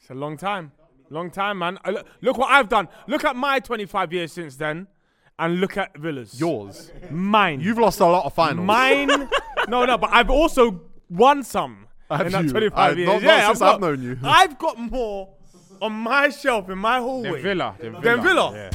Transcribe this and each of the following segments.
It's a long time. Long time, man. Look what I've done. Look at my 25 years since then, and look at Villa's. Yours. Mine. You've lost a lot of finals. Mine. No, but I've also won some in that 25 years. Not since I've known you. I've got more on my shelf in my hallway. Villa. Yeah.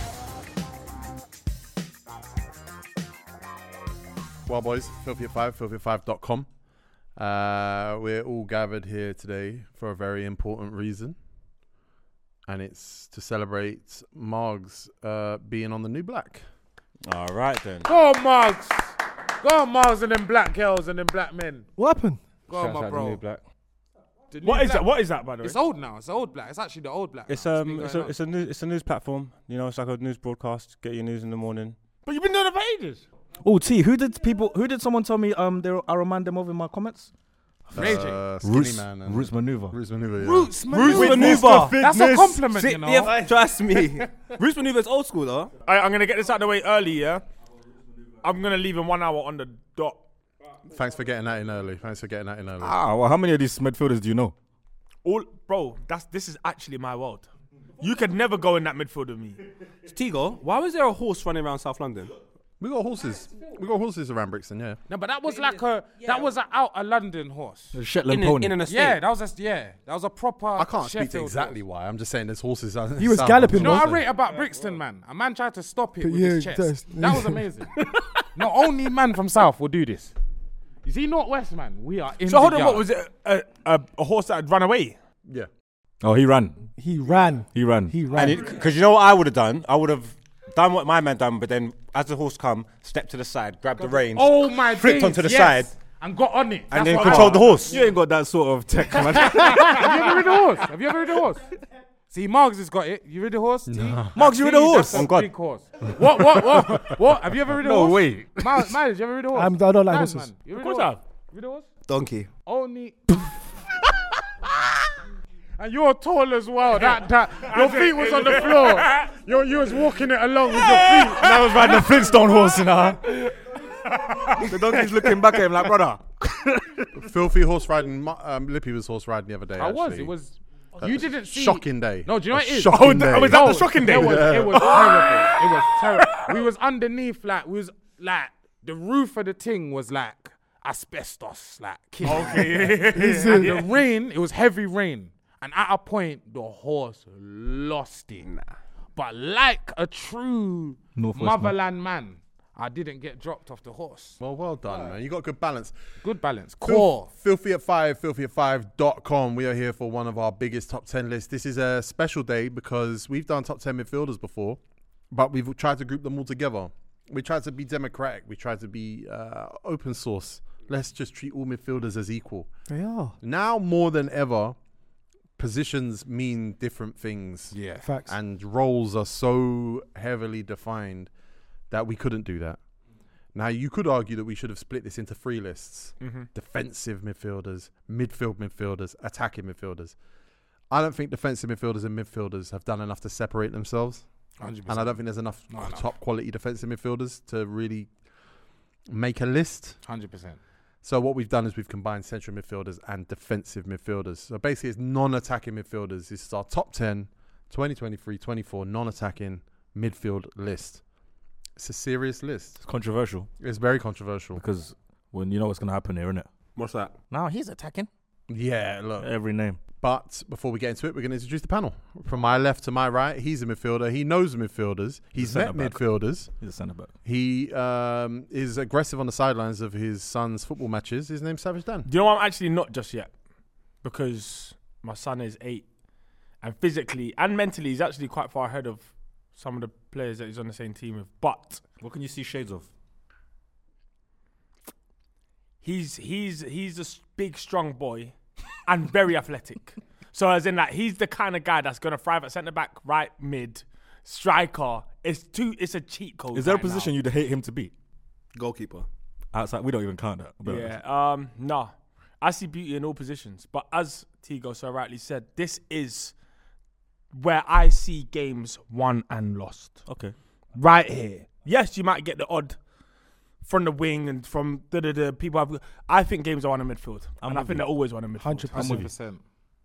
Well, boys, Filthy at 5, filthy5.com. We're all gathered here today for a very important reason. And it's to celebrate Margs being on the New Black. All right, then. Go on, Margs. Go on, Margs, and them black girls and them black men. What happened? Go on, my bro. What is that? What is that, by the way? It's old now. It's the old black. It's actually the old black. It's a news platform. You know, it's like a news broadcast. Get your news in the morning. But you've been doing it for ages. Oh, T, who did someone tell me I remind them of in my comments? Skinny Man. And Roots Maneuver. Roots Maneuver, yeah. Roots Maneuver. That's a compliment, you know. Yeah, trust me. Roots Maneuver is old school, though. I'm going to get this out of the way early, yeah? I'm going to leave in 1 hour on the dot. Thanks for getting that in early. Well, how many of these midfielders do you know? Bro, this is actually my world. You could never go in that midfield with me. Tigo, why was there a horse running around South London? We got horses around Brixton, yeah. No, but that was that was an out of London horse. A Shetland pony. In an estate. Yeah, that was a proper. I can't speak to Sheffield exactly horse. why. I'm just saying there's horses. He was galloping. You know what I wasn't rate about Brixton, man? A man tried to stop it with Yeah, his chest. that's- That was amazing. Not only man from South will do this. You see, Northwest, man, we are in So hold on, what was it? A horse that had run away? Yeah. Oh, he ran. He ran. Because you know what I would have done? I would have done what my man done, but then as the horse come, stepped to the side, grabbed the reins, Oh my flipped days, onto the yes, side, and got on it. and That's then what controlled the horse. You ain't got that sort of tech, man. Have you ever ridden a horse? Have you ever ridden a horse? See, Margs has got it. You ridden a horse? No. Margs, you ridden a horse? That's Oh, God. big horse. What? Have you ever ridden a horse? No way. Miles, you ever ridden a horse? I don't like Nice, horses. man. You Of ridden course a I horse? have. You ridden a horse? Donkey. Only. And you're tall as well. That your feet was on the floor. You was walking it along with your feet. I was riding a Flintstone horse, you know. The donkey's looking back at him like, brother. Filthy horse riding. Lippy was horse riding the other day. I was. actually. It was. You didn't see. Shocking day. No, do you know what it is? Shocking day. was that the shocking day? It was terrible. It was terrible. We was underneath, like, the roof of the thing was like asbestos, like. Okay. And the rain, it was heavy rain. And at a point, the horse lost it. But like a true Northwest motherland man, I didn't get dropped off the horse. Well done, man. You got good balance. Good balance. Core. Filthy at 5, filthy5.com. We are here for one of our biggest top 10 lists. This is a special day because we've done top 10 midfielders before, but we've tried to group them all together. We tried to be democratic. We tried to be open source. Let's just treat all midfielders as equal. They are. Now more than ever, positions mean different things. Yeah. Facts. And roles are so heavily defined that we couldn't do that. Now, you could argue that we should have split this into 3 lists. Defensive midfielders, midfield midfielders, attacking midfielders. I don't think defensive midfielders and midfielders have done enough to separate themselves. 100%. And I don't think there's enough top quality defensive midfielders to really make a list. 100%. So what we've done is we've combined central midfielders and defensive midfielders. So basically it's non-attacking midfielders. This is our top 10, 2023-24 non-attacking midfield list. It's a serious list. It's controversial It's very controversial. because when you know what's going to happen here, innit? What's that? Now he's attacking Yeah, look. every name. But before we get into it, we're going to introduce the panel. From my left to my right, he's a midfielder. He knows midfielders. He's met centre-back. midfielders. He's a centre back. He is aggressive on the sidelines of his son's football matches. His name's Savage Dan. Do you know what? I'm actually not just yet, because my son is 8, and physically and mentally he's actually quite far ahead of some of the players that he's on the same team with. But What can you see shades of? he's a big, strong boy and very athletic. So as in that, he's the kind of guy that's gonna thrive at centre back, right mid, striker. It's a cheat code. Is there a right position now. you'd hate him to beat? Goalkeeper. Outside, we don't even count that. But Yeah. No. I see beauty in all positions. But as Tigo so rightly said, this is where I see games won and lost. Okay. Right here. Yes, you might get the odd from the wing and from the people. I think games are won in midfield. And I think they're always won in midfield. 100%. 100%.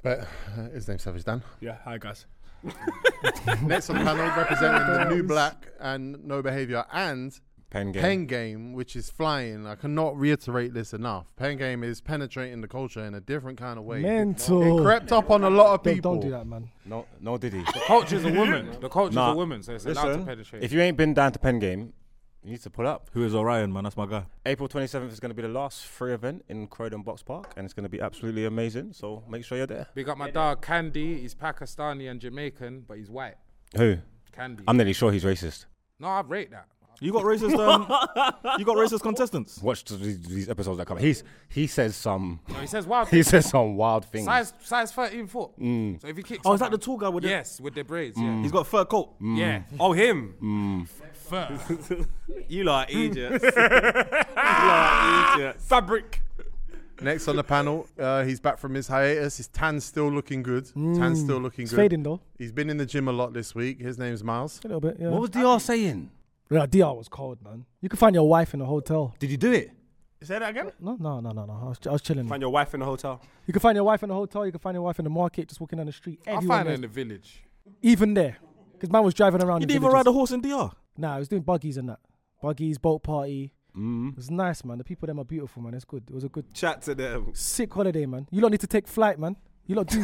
But his name's Savage Dan. Yeah, hi guys. Next on the panel, representing the New Black and No Behavior and Pen game. Pen Game, which is flying. I cannot reiterate this enough. Pen Game is penetrating the culture in a different kind of way. Mental. It crept up on a lot of people. Don't do that, man. No, did he? The culture's a woman. The culture's Nah. a woman, so it's allowed to Listen, penetrate. if you ain't been down to Pen Game, you need to pull up. Who is Orion, man? That's my guy. April 27th is going to be the last free event in Croydon Box Park, and it's going to be absolutely amazing. So make sure you're there. Big up my dog Candy. He's Pakistani and Jamaican, but he's white. Who? Candy. I'm nearly sure he's racist. No, I rate that. You got racist. You got racist contestants. Watch these episodes that come. He says some. No, he says wild. He says some wild things. Size 13 foot. So if he kicks. Oh, is that someone- the tall guy with the? Yes, with the braids. Yeah. He's got a fur coat. Yeah. Oh, him. Fur. You lot are idiots. You lot are idiots. Fabric. Next on the panel, he's back from his hiatus. His tan's still looking good. Tan's still looking It's good. fading though. He's been in the gym a lot this week. His name's Miles. A little bit, yeah. What was DR saying? Yeah, DR was cold, man. You can find your wife in a hotel. Did you do it? Say that again. No. I was chilling. Find your wife in the hotel. You can find your wife in a hotel. You can find your wife in the market, just walking down the street. I Everyone find it there. in the village. Even there, because man was driving around. You in didn't even villages. ride a horse in DR. Nah, I was doing buggies and that. Buggies, boat party. It was nice, man. The people there are beautiful, man. It's good. It was a good, Chat to them. sick holiday, man. You lot need to take flight, man. You lot do.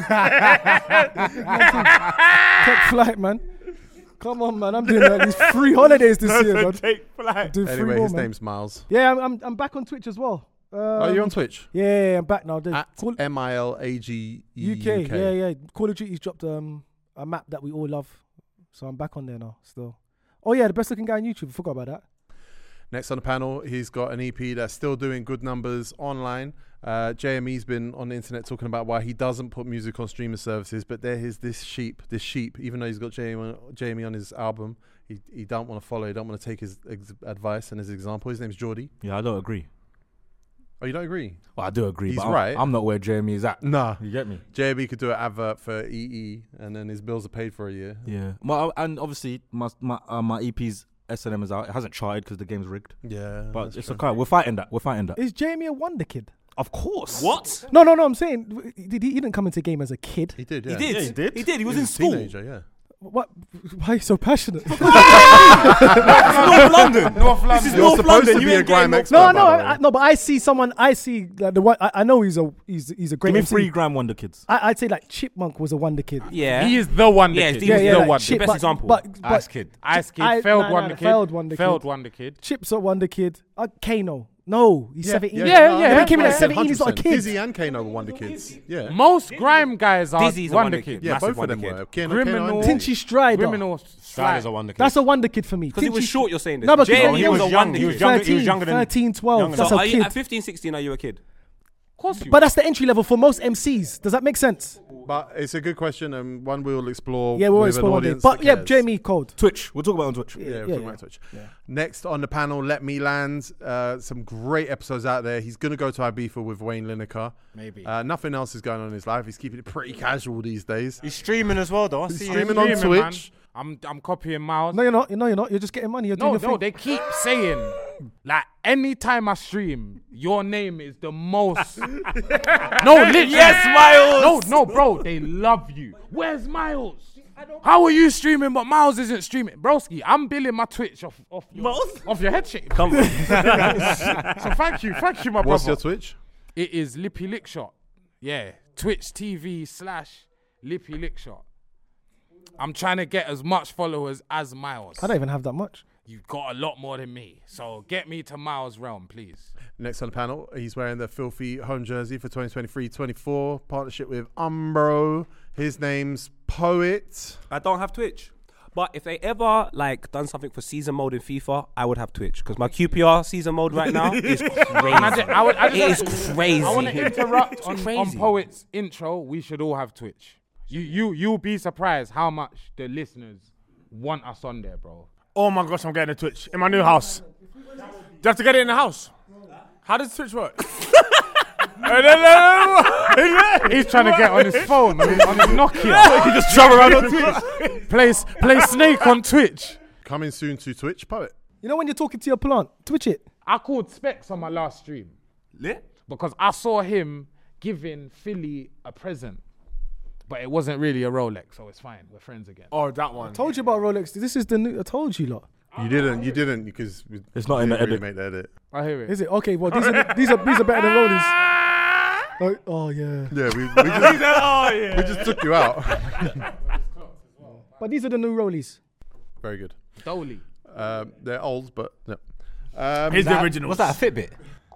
Take flight, man. Come on, man. I'm doing at least 3 holidays this year, man. Take flight. Do 3 Anyway, more, his man. name's Miles. Yeah, I'm back on Twitch as well. Are you on Twitch? Yeah, I'm back now. At Call, MILAGE UK. Yeah. Call of Duty's dropped a map that we all love, so I'm back on there now. Still. Oh yeah, the best looking guy on YouTube. I forgot about that. Next on the panel, he's got an EP that's still doing good numbers online. JME's been on the internet talking about why he doesn't put music on streaming services, but there is this sheep, even though he's got JME on his album, he don't want to follow, he don't want to take his advice and his example. His name's Geordie. Yeah, I don't agree. Oh, you don't agree? Well, I do agree. He's but right. I'm not where Jeremy is at. Nah. You get me? JME could do an advert for EE and then his bills are paid for a year. Yeah. And obviously my EP's S&M is out. It hasn't tried because the game's rigged. Yeah. But that's it's true. okay. We're fighting that. Is Jamie a wonder kid? Of course. What? No. I'm saying he didn't come into game as a kid. He did, yeah. He did. Yeah, he did. He did. He was He in was a school. teenager, yeah. What? Why are you so passionate? North London. North London. This is You're North supposed London. to You be a ain't grime getting expert. No, by the way. no, but I see someone. I see the one. I know he's a great Give me MC. 3 grand wonder kids. I'd say like Chipmunk was a wonder kid. Yeah. He is the wonder Yeah, kid. he He was is the the like wonder Chip- kid. best example. But Ice Kid. Ice Kid, failed nah, wonder kid. failed wonder Failed kid. wonder kid. Chip's a wonder kid. Kano. No, he's 17. no, He came in at yeah, 17. He's not a 100%. kid. Dizzy and Kano were Wonder Kids. Yeah. Most grime guys are Dizzy's a wonder wonder kid. kid. Yeah, Massive both of them wonder were. kid. Criminal. and Tinchy Strider. Criminal Strider's a wonder kid. That's a wonder kid for me. Because he was short, you're saying this. No, but JME he was was a young. wonder He was kid. young. 13, he was younger than- 13, 12. younger That's So a are you, kid. at 15, 16, are you a kid? Of course you. But that's the entry level for most MCs. Does that make sense? But it's a good question and one we'll explore Yeah, we'll with explore an one day. audience But that yeah, cares. Jamie Code. Twitch. We'll talk about it on Twitch. Yeah, we're Yeah, talking yeah. about Twitch. Next on the panel, Let Me Land. Some great episodes out there. He's going to go to Ibiza with Wayne Lineker. Maybe. Nothing else is going on in his life. He's keeping it pretty casual these days. He's streaming as well, though. I He's see streaming him. on Streaming, Twitch. man. I'm copying Miles. No, you're not. No, you're not. You're just getting money. You're doing No, your thing. they keep saying, like, anytime I stream, your name is the most. No, literally. Yes, Miles. No, bro, they love you. Where's Miles? How are you streaming, but Miles isn't streaming? Broski, I'm billing my Twitch off your head shape. Come on. So thank you, my What's brother. your Twitch? It is Lippy Lickshot. Yeah, Twitch TV/Lippy Lickshot. I'm trying to get as much followers as Miles. I don't even have that much. You've got a lot more than me. So get me to Miles' realm, please. Next on the panel, he's wearing the filthy home jersey for 2023-24. Partnership with Umbro. His name's Poet. I don't have Twitch. But if they ever like done something for season mode in FIFA, I would have Twitch because my QPR season mode right now is crazy. It is crazy. I want to interrupt on crazy. Poet's intro. We should all have Twitch. You'll be surprised how much the listeners want us on there, bro. Oh my gosh, I'm getting a Twitch in my new house. Do you have to get it in the house? How does Twitch work? He's trying to get on his phone, on his Nokia. You just jump around on Twitch. Play Snake on Twitch. Coming soon to Twitch, Poet. You know when you're talking to your plant, Twitch it. I called Specs on my last stream Lit? because I saw him giving Philly a present. but it wasn't really a Rolex, so it's fine. We're friends again. Oh, that one. I told you about Rolex. This is the new. I told you lot. You didn't because It's not in the edit. Make the edit. I hear it. Is it okay? Well, these are better than Rollies. Oh yeah. Yeah, we We just took you out. But these are the new Rollies. Very good. Dolly. They're old, but yeah. Here's the original. What's that? A Fitbit?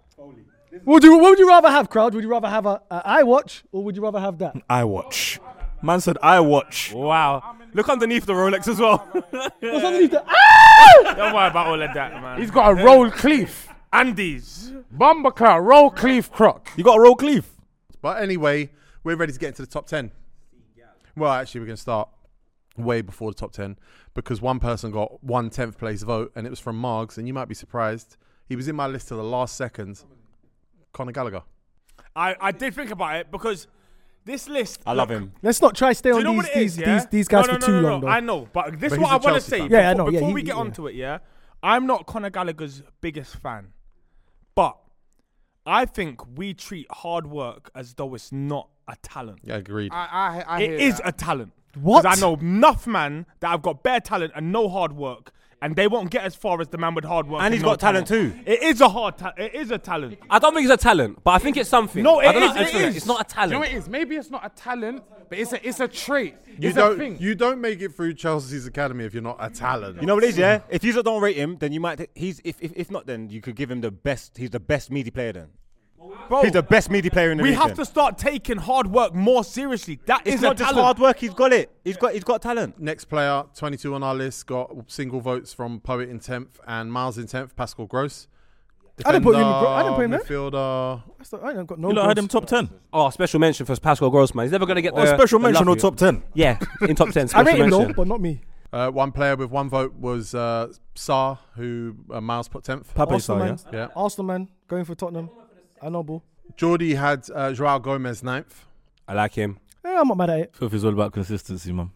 What would you rather have, crowd? Would you rather have a iWatch or would you rather have that? iWatch. Man said iWatch. Wow. Look underneath the Rolex as well. What's underneath the? Don't worry about all of that, man. He's got a roll cleef. Andes. Bumpercar, roll cleef croc. You got a roll cleave. But anyway, we're ready to get into the top 10. Well, actually, we're going to start way before the top 10 because one person got 1/10th place vote and it was from Margs, and you might be surprised. He was in my list to the last second. Conor Gallagher. I did think about it because this list. I love him. Let's not try stay Do on you know what it is, yeah? these guys No, for too no. long though. I know, but this But is he's what I a want to Chelsea say. fan. Yeah, I know, yeah, Before he- we get yeah. onto it, yeah, I'm not Conor Gallagher's biggest fan, but I think we treat hard work as though it's not a talent. Yeah, agreed. I It hear is that. a talent. What? 'Cause I know enough man that have got bare talent and no hard work, and they won't get as far as the man with hard work. And he's no got talent too. It is a it is a talent. I don't think it's a talent, but I think it's something. No, it I don't know, is, I just it feel is. It's not a Do you know what talent. it is? Maybe it's not a talent, but it's a trait. You It's a thing. don't make it through Chelsea's academy if you're not a talent. You know what it is, yeah? If you don't rate him, then you might. If not, then you could give him the best. He's the best meaty player then. Bro, He's the best meaty player in the we league. have then. to start taking hard work more seriously. That It's is not a just talent. hard work. He's got it. He's got talent. Next player, 22 on our list, got single votes from Poet in 10th and Miles in 10th, Pascal Gross. I didn't put him in I didn't put him there. Midfielder. I ain't got no. You lot had goals. him top 10. Oh, special mention for Pascal Gross, man. He's never going to get Oh, the special the mention or love top 10? Yeah, in top 10. I Special rate him though, mention. but not me. One player with one vote was Sarr, who Miles put 10th. Pape Arsenal Sarr, man. yeah? Yeah. Arsenal man going for Tottenham. I know, ball. Geordie had Joao Gomez 9th. I like him. Yeah, I'm not mad at it. Filth is all about consistency, man.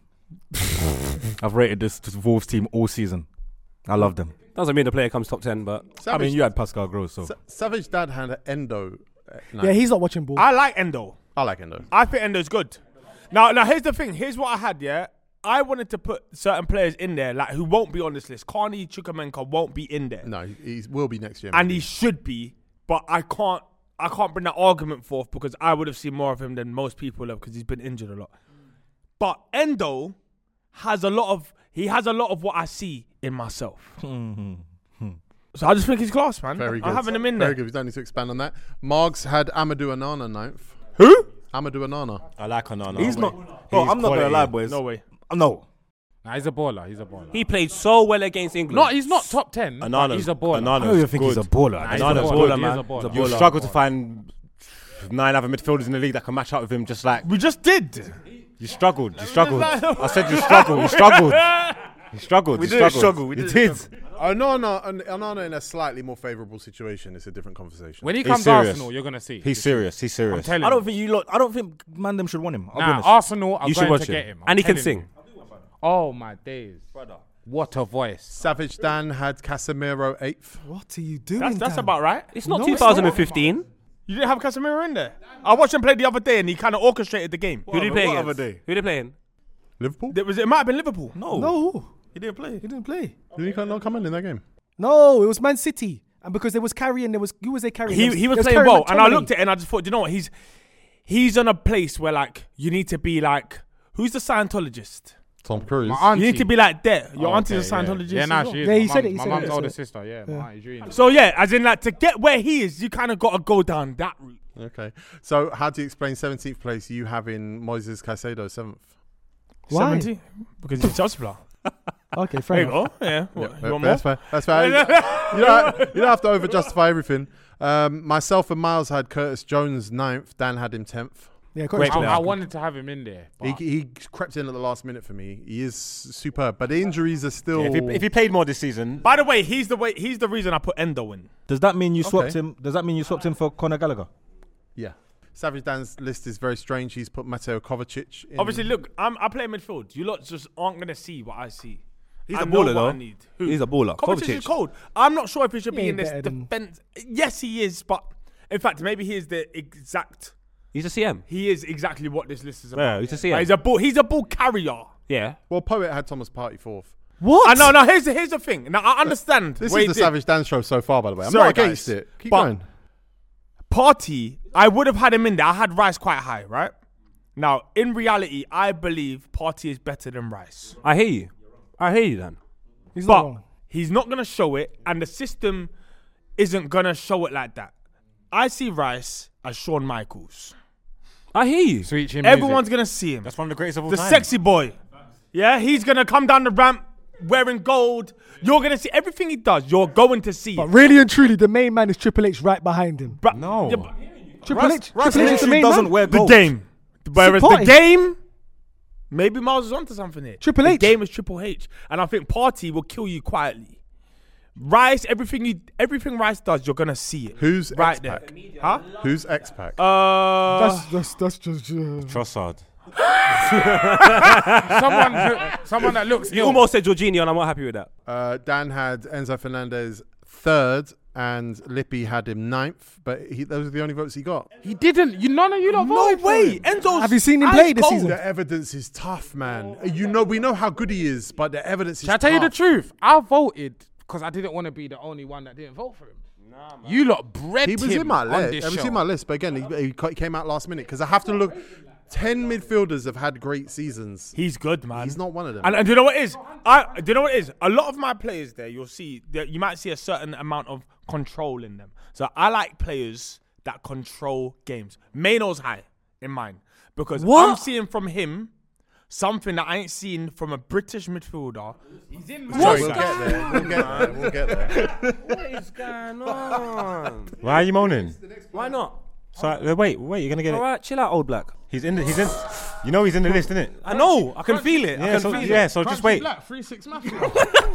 I've rated this Wolves team all season. I love them. Doesn't mean the player comes top 10, but I mean, you had Pascal Gross, so. Savage Dad had Endo. Yeah, he's not watching ball. I like Endo. I like Endo. I think Endo's good. Now here's the thing. Here's what I had, yeah. I wanted to put certain players in there, like who won't be on this list. Carney Chukwuemeka won't be in there. No, he will be next year. And maybe. he should be, but I can't bring that argument forth because I would have seen more of him than most people have because he's been injured a lot. But Endo has a lot of what I see in myself. So I just think he's class, man. Very good. I'm having him in Very there. good. We don't need to expand on that. Margs had Amadou Onana 9th. Who? Amadou Onana. I like Onana. He's not. Bro, I'm not going to lie, boys. No way. No. Nah, he's a baller. he played so well against England. No, he's not top 10. but Onana's- he's a baller. I don't even think he's a baller. Nah, I he's just a think- baller, man. man. He's a baller. You struggle to find 9 other midfielders in the league that can match up with him. Just like We just did. you struggled. I said you struggled. You struggled. We You didn't struggled. struggle, we You didn't Onana did. in a slightly more favourable situation. It's a different conversation. When he He's comes to serious. Arsenal, you're gonna see. He's serious. He's I'm serious. telling I you. don't think you lot. I don't think Mandem should want him. I'll be Nah, honest. Arsenal are You should going watch to get him. him. I'm And he can telling sing. you. Oh my days, brother! What a voice. Savage Dan had Casemiro 8th. What are you doing? That's Dan? about right. It's not No, it's 2015. You didn't have Casemiro in there. I watched him play the other day and he kind of orchestrated the game. Who did he play What against? other day? Who did he play in? Liverpool? It might have been Liverpool. No, He didn't play. he didn't play. Did he not come in that game? No, it was Man City, and because they was carrying, who was they carrying? He was playing well, and I looked at it and I just thought, you know what? He's on a place where like you need to be like, who's the Scientologist? Tom Cruise. My auntie. You need to be like that. Your Oh, auntie's a okay, Scientologist. Yeah, as nah, well. she is. Yeah, he My said mum- it, he My said mum's it, older so- sister, yeah. My auntie Julie. So yeah, as in like to get where he is, you kind of got to go down that route. Okay. So how do you explain 17th place you have in Moises Caicedo 7th? Why? 70? Because he's a Chelsea player. Okay, There fair you enough. go. Yeah. What, you want more? That's fair. That's fair. you don't have to over-justify everything. Myself and Miles had Curtis Jones 9th. Dan had him 10th. Yeah, Great correct. player. I wanted to have him in there. He, but he crept in at the last minute for me. He is superb, but the injuries are still. If he played more this season, By the way, he's the reason I put Endo in. Does that mean you Okay. swapped him? Does that mean you swapped him for Conor Gallagher? Yeah. Savage Dan's list is very strange. He's put Mateo Kovacic in. Obviously, look, I play midfield. You lot just aren't gonna see what I see. He's I a know baller what though. I need. Who? He's a baller. Kovacic is cold. I'm not sure if he should He be in ain't this better than- defense. Yes, he is, but in fact, maybe he is the exact He's a CM. He is exactly what this list is about. Yeah, he's a CM. He's a ball carrier. Yeah. Well, Poet had Thomas Partey fourth. What? No. Here's the thing. Now I understand. This what is he the did. Savage Dan show so far, by the way. I'm Sorry, not against guys. it. Keep But- going. Partey, I would have had him in there. I had Rice quite high, right? Now, in reality, I believe Partey is better than Rice. I hear you, Dan. He's not But wrong. he's not going to show it, and the system isn't going to show it like that. I see Rice as Shawn Michaels. I hear you. Sweet chin Everyone's going to see him. That's one of the greatest of all The time. sexy boy. Yeah, he's going to come down the ramp wearing gold. You're going to see everything he does. You're going to see But it. really and truly, the main man is Triple H right behind him. But- No. yeah, but Triple H Russ is the literally main doesn't man. wear the gold. game. Whereas the Partey. game, maybe Miles is onto something here. Triple the H. game is Triple H. And I think Partey will kill you quietly. Rice, everything Rice does, you're going to see it. Who's right there? X-Pac? Huh? Who's X-Pac? That's just. Trossard. someone that looks You ill. almost said Jorginho, and I'm not happy with that. Dan had Enzo Fernandez third, and Lippi had him ninth. But those are the only votes he got. He didn't. None of you lot No voted for way. him. Enzo's Have you seen him ice play this cold. season? The evidence is tough, man. We know how good he is, but the evidence is Shall I tell you the tough. truth? I voted because I didn't want to be the only one that didn't vote for him. You lot bred He was him in my on list. this He was show. in my list, but again, he came out last minute because I have to look. 10 midfielders have had great seasons. He's good, man. He's not one of them. And do you know what it is? Do you know what it is? A lot of my players there, you'll see that you might see a certain amount of control in them. So I like players that control games. Maino's high in mine because I'm seeing from him something that I ain't seen from a British midfielder. He's in Sorry, my we'll get there. We'll get there. What is going on? Why are you moaning? Why not? So, wait, you're gonna get All it. right, chill out, old black. He's in. You know he's in the list, isn't it? I know. I can feel it. Yeah. So just wait. Black, 3-6 Mafia.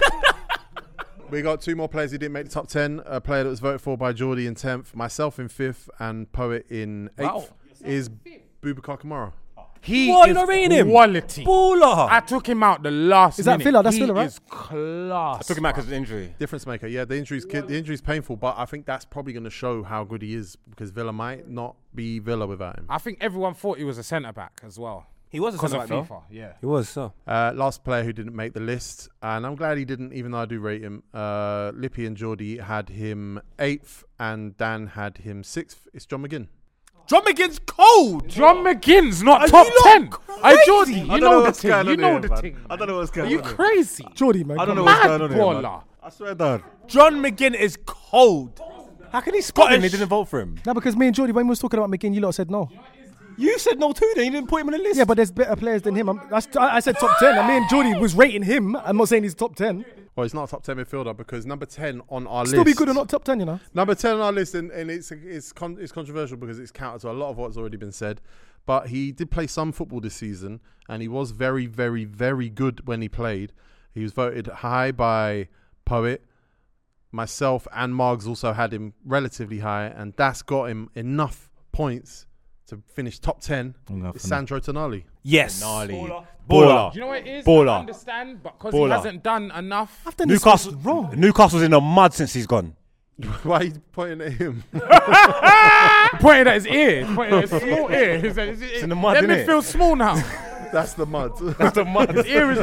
We got two more players who didn't make the top 10. A player that was voted for by Geordie in 10th, myself in 5th, and Poet in 8th is Boubacar Kamara. He What, is you're not rating him? quality. Baller. I took him out the last Is that minute. Villa? That's he Villa, right? is class. Took him out because of the injury. Difference maker. Yeah, the injury's painful, but I think that's probably going to show how good he is because Villa might not be Villa without him. I think everyone thought he was a centre back as well. He was a Because of centre back, though. FIFA, yeah. He was, so. Last player who didn't make the list, and I'm glad he didn't, even though I do rate him. Lippi and Geordie had him 8th, and Dan had him 6th. It's John McGinn. John McGinn's cold. John McGinn's not Are top you lot 10. crazy? Hey, Geordie, you know the what's thing. going You on know here, the man. thing. I don't know what's Are going you on here. crazy? Geordie, man. I don't know come what's on. Mad going on here, man. baller. I swear, dad. John McGinn is cold. How can he spot him? He Scottish. didn't vote for him. No, because me and Geordie, when we was talking about McGinn, you lot said no. You said no too. Then you didn't put him in the list. Yeah, but there's better players than him. I said top 10. And me and Geordie was rating him. I'm not saying he's top 10. Well, he's not a top 10 midfielder because number 10 on our Still list. be good or not top 10, you know. Number 10 on our list, and it's controversial because it's counter to a lot of what's already been said. But he did play some football this season, and he was very, very, very good when he played. He was voted high by Poet. Myself and Margs also had him relatively high, and that's got him enough points to finish top 10. Enough, It's Sandro Tonali. Yes. Gnarly. Baller. Do you know what it is? Baller. I understand, but because he Baller. hasn't done enough. I've done this Newcastle. wrong. Newcastle's in the mud since he's gone. Why are you pointing at him? Pointing at his ear. Pointing at his small ear. It's in the mud, Let me innit? feel small now. That's the mud. That's the mud. His ear is.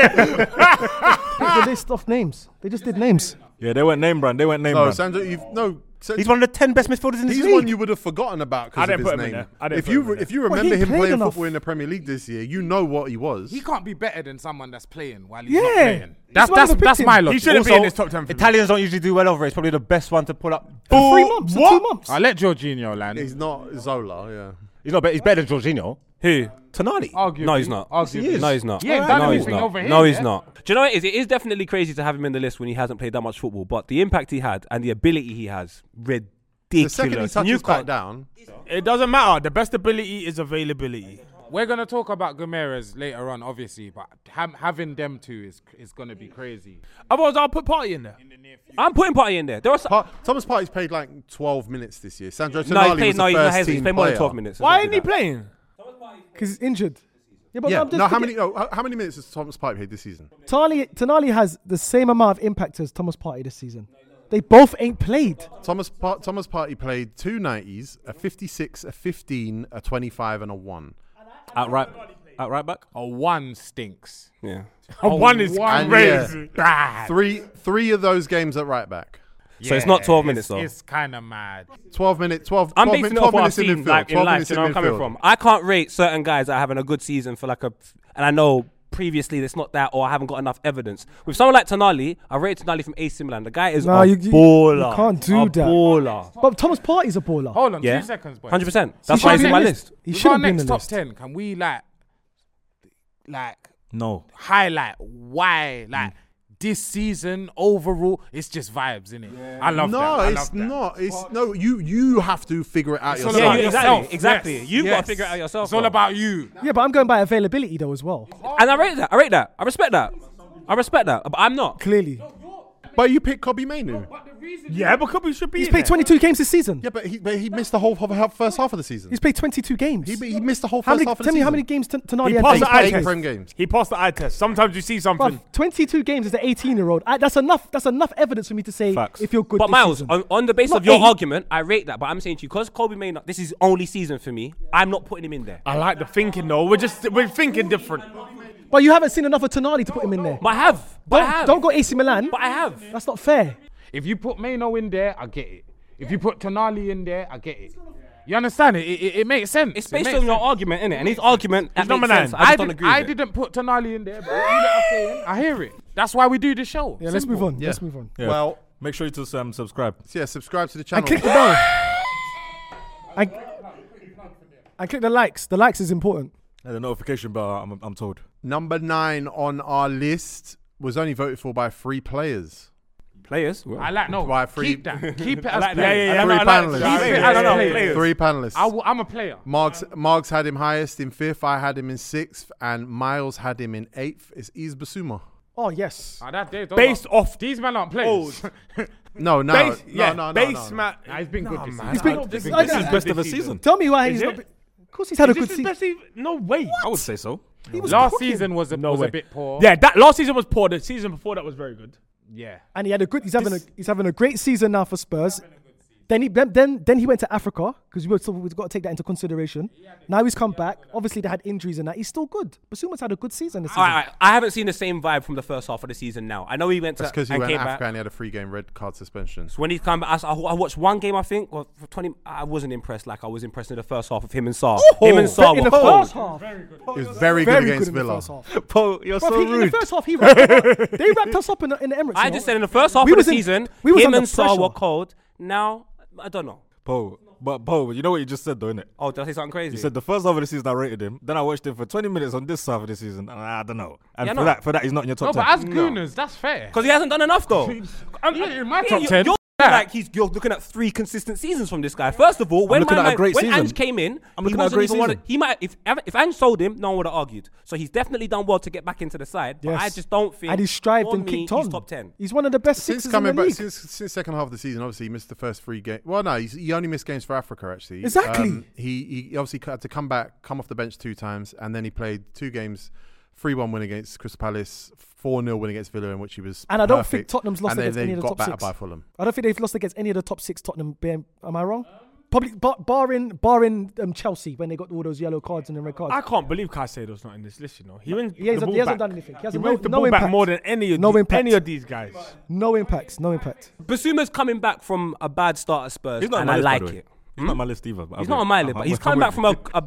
They list off names. They just did names. Yeah, they went name brand. They went name No, brand. Sandro, He's one of the 10 best midfielders in this He's league. one you would have forgotten about I because of didn't his put him in name. there. I didn't If put you him in there. if you Well, remember he him played playing enough. football in the Premier League this year, you know what he was. He can't be better than someone that's playing while he's Yeah. not playing. That's why I never That's picked my him. logic. He shouldn't be in Also, this top 10 for me. Italians don't usually do well over it. It's probably the best one to pull up. For 3 months. For 2 months. I'll let Jorginho land. He's not Zola, yeah. He's better than Jorginho. Who? Tonali. Arguably. No, he's not. Arguably. No, he's not. He ain't done no, he's anything not. over here, No, he's yeah? not. Do you know what it is? It is definitely crazy to have him in the list when he hasn't played that much football, but the impact he had and the ability he has, ridiculous. The second he touches Newcastle- back down, It doesn't matter. The best ability is availability. We're gonna talk about Gomeres later on, obviously, but having them two is gonna be crazy. Otherwise, I'll put Partey in there. I'm putting Partey in there. There was Thomas Partey's played like 12 minutes this year. Sandro no, Tonali he's played, was no, the he's first he's team played more than player. 12 minutes. Why Let's isn't not he do that. playing? Because he's injured. Yeah, but Yeah. I'm just No, forget- how many minutes has Thomas Partey played this season? Tonali has the same amount of impact as Thomas Partey this season. They both ain't played. Thomas Partey played 2 90s, a 56, a 15, a 25, and a 1. At right back. A 1 stinks. Yeah. One is one- crazy. Bad. Three of those games at right back. So it's not 12 minutes, though. It's kind of mad. 12 minutes. 12. I'm 12 basing it min- off 12 what I've minutes in seen midfield. like in 12 life. minutes You know in where I'm coming midfield. from. I can't rate certain guys that are having a good season for like a, and I know previously it's not that, or I haven't got enough evidence. With someone like Tonali, I rate Tonali from AC Milan. The guy is Nah, a you baller. can't do a that. Baller. But Thomas Partey's a baller. Hold on, Yeah. 2 seconds, boy. 100%. That's He why he's should in be my in list. He With should our have been in next the top list. 10, can we like No. highlight why this season overall it's just vibes, innit? I love that. No, I it's love that. not. It's no. You have to figure it out It's all yourself. about Yeah, yourself. exactly. Yes, You've got to yes. figure it out yourself. It's all bro. about you. Yeah, but I'm going by availability though as well. And I rate that. I respect that. But I'm not. Clearly, But you pick Kobe Mainu. Yeah, but Kobe should be. he's in played there. 22 games this season. Yeah, but he missed the whole first half of the season. He's played 22 games. He missed the whole How first many? half of the Tell season. me how many games Tonali He had. passed Eight the eye games. test. Prem games. He passed the eye test. Sometimes you see something. Bruv, 22 games as an 18-year-old. That's enough. That's enough evidence for me to say Facts. if you're good. But this Miles, season. on the basis Not of your 8. argument, I rate that. But I'm saying to you, because Kobe may not, this is only season for me, I'm not putting him in there. I like the thinking though. We're thinking different. But you haven't seen enough of Tonali to put him in there. But I have. But I have. Don't go AC Milan. But I have. That's not fair. If you put Maino in there, I get it. If you put Tonali in there, I get it. You understand it? It makes sense. It's It based makes on your sense. argument, innit? And his argument, that number makes sense. 9. I just don't agree with I it. didn't put Tonali in there, but what you lot are saying, I hear it. That's why we do the show. Yeah, let's move Simple. on. Yeah. Let's move on. Yeah. Well, Make sure you to subscribe. yeah, subscribe to the channel. And click the bell. And click the likes. The likes is important. And the notification bell. I'm told. Number 9 on our list was only voted for by 3 players. Players. I like no. Why free- Keep that. Keep it as like that. players. Yeah, Three I like panelists. that. Keep it I as don't know. players. 3 panelists. I'm a player. Margs had him highest in 5th. I had him in 6th, and Miles had him in 8th. It's Yves Bissouma. Oh yes. Based off these men aren't players. No, no, base, no, yeah, no, no, base no. man. Nah, he's been good this season. He's been- This this is is best Best of of the the season. Tell me why Is he's it? not. Of course, he's had a This good is season. best even- No way. I would say so. He was Last cooking. season was a way. bit poor. Yeah, that last season was poor. The season before that was very good. Yeah. And he had a good. He's having a great season now for Spurs. Then he went to Africa because we've got to take that into consideration. Now he's come back. Obviously they had injuries and that. He's still good. Basuma's had a good season this season. All right. I haven't seen the same vibe from the first half of the season now. I know he went to That's because he and went to came Africa back. and he had a 3-game red card suspension. So when he's come back, I watched one game, I think, or for 20. I wasn't impressed like I was impressed in the first half of him and Sarr. Him and Sarr in were the cold. first half, He was very good against in the Villa. first half. Paul, you're Bruv, in the first half, they wrapped us up in the Emirates. I you know? just said in the first half We of the was in- season, we was him under and Sarr pressure. were cold. Now, I don't know. Paul, you know what you just said though, innit? Oh, did I say something crazy? You said the first half of the season I rated him. Then I watched him for 20 minutes on this half of the season, and I don't know. And Yeah, for no. that, he's not in your No, top but 10. as Gooners, that's fair. Because he hasn't done enough though. He ain't in my top You're 10. like you're looking at 3 consistent seasons from this guy. First of all, when looking at a great when season. Ange came in, I'm he looking at a wasn't great even one of, season. he might if Ange sold him, no one would have argued. So he's definitely done well to get back into the side. But Yes. I just don't think. And he's strived for and me, kicked on. He's top 10. He's one of the best Since sixes coming in the back, league. since second half of the season, obviously he missed the first 3 games. Well, no, he only missed games for Africa actually. Exactly. He obviously had to come off the bench 2 times, and then he played 2 games, 3-1 win against Crystal Palace, 4-0 win against Villa, in which he was. And I don't perfect. think Tottenham's lost and against they any of the got top battered 6. by Fulham. I don't think they've lost against any of the top 6 Tottenham. Am I wrong? Probably barring Chelsea when they got all those yellow cards and the red cards. I can't believe Caicedo's not in this list. You know, he wins. He hasn't done anything. He hasn't moved the no ball back impact. more than any of No impact. any of these guys. No impact. No impact. Basuma's coming back from a bad start at Spurs, He's not on and my I list, by like the way. it. He's not on my list either. but He's I'll not be- on my list, but he's coming back from a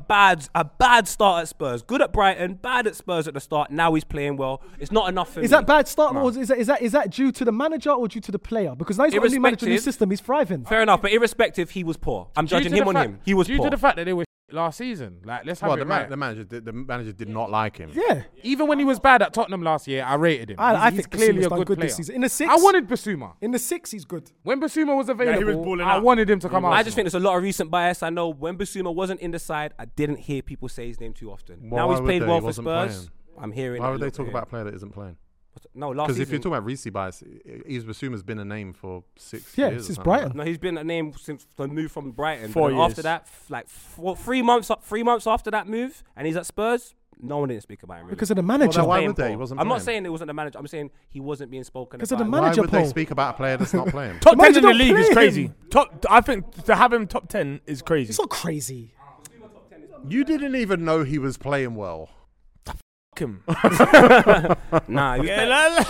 bad start at Spurs. Good at Brighton, bad at Spurs at the start. Now he's playing well. It's not enough for me. Is that bad start or is that due to the manager or due to the player? Because now he's got a new manager, new Irrespective- system. He's thriving. Fair enough, but irrespective, he was poor. I'm Due to judging the him on fact- him. He was due poor. to the fact that they were last season. Like, let's have Well, it the right. manager did not like him. Yeah, Even when he was bad at Tottenham last year, I rated him. I He's think clearly Basuma's a done good good player. this season. In the 6, I wanted Basuma. in the 6, he's good. When Basuma was available, he was balling I out. wanted him to come out. I just think there's a lot of recent bias. I know when Basuma wasn't in the side, I didn't hear people say his name too often. Well, now why he's would played they? well He for wasn't Spurs. playing. I'm hearing. Why it would they a little talk bit. about a player that isn't playing? No, last Because season. if you're talking about recency bias, Yves Basuma's been a name for 6 Yeah, years. or since something like Brighton. No, he's been a name since the move from Brighton. 4 But years. after that, like 3 months after that move, and he's at Spurs. no one didn't speak about him. Really. Because of the manager. Well, why Playing would they? poor. He wasn't I'm not playing. saying it wasn't the manager. I'm saying he wasn't being spoken Because about. of the Why manager, would they Paul. speak about a player that's not playing? Top 10 Imagine in the not league is playing crazy. him. I think to have him top 10 is crazy. It's not crazy. You didn't even know he was playing well. Fuck him. Nah, Yeah,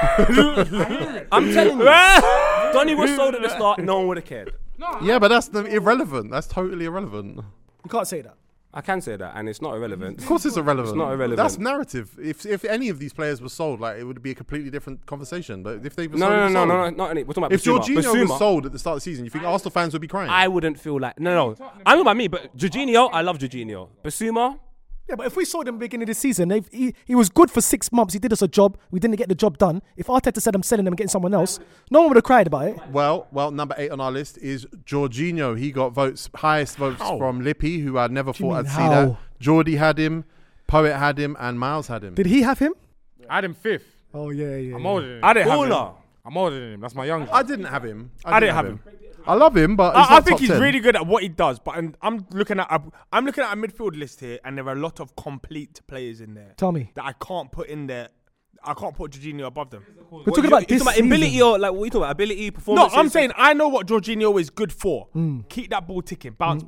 I'm telling you, Donny was sold at the start. No one would have cared. Yeah, but that's irrelevant. That's totally irrelevant. You can't say that. I can say that, and it's not irrelevant. Of course, it's irrelevant. It's not irrelevant. That's narrative. If any of these players were sold, like it would be a completely different conversation. But if they were sold, No, sold. not any. We're talking about If Basuma. Jorginho was Basuma, sold at the start of the season, you think Arsenal fans would be crying? I wouldn't feel like no. I'm talking about me, but Jorginho, I love Jorginho. Basuma, Yeah, but if we saw them beginning of the season, he was good for 6 months. He did us a job. We didn't get the job done. If Arteta said I'm selling them and getting someone else, no one would have cried about it. Well, number 8 on our list is Jorginho. He got highest votes from Lippi, who I never thought I'd see how? that. Geordie had him, Poet had him, and Miles had him. Did he have him? I had him 5th. Oh, yeah. I'm older than him. I didn't have him. Baller. I'm older than him. That's my youngest. I didn't have him. I didn't have him. I love him, but he's I not think top he's 10. really good at what he does. But I'm looking at a midfield list here, and there are a lot of complete players in there Tell me. that I can't put in there. I can't put Jorginho above them. We're talking about this ability season. or like what are you talking about? Ability, No, performance. I'm saying I know what Jorginho is good for. Hmm. Keep that ball ticking, bounce.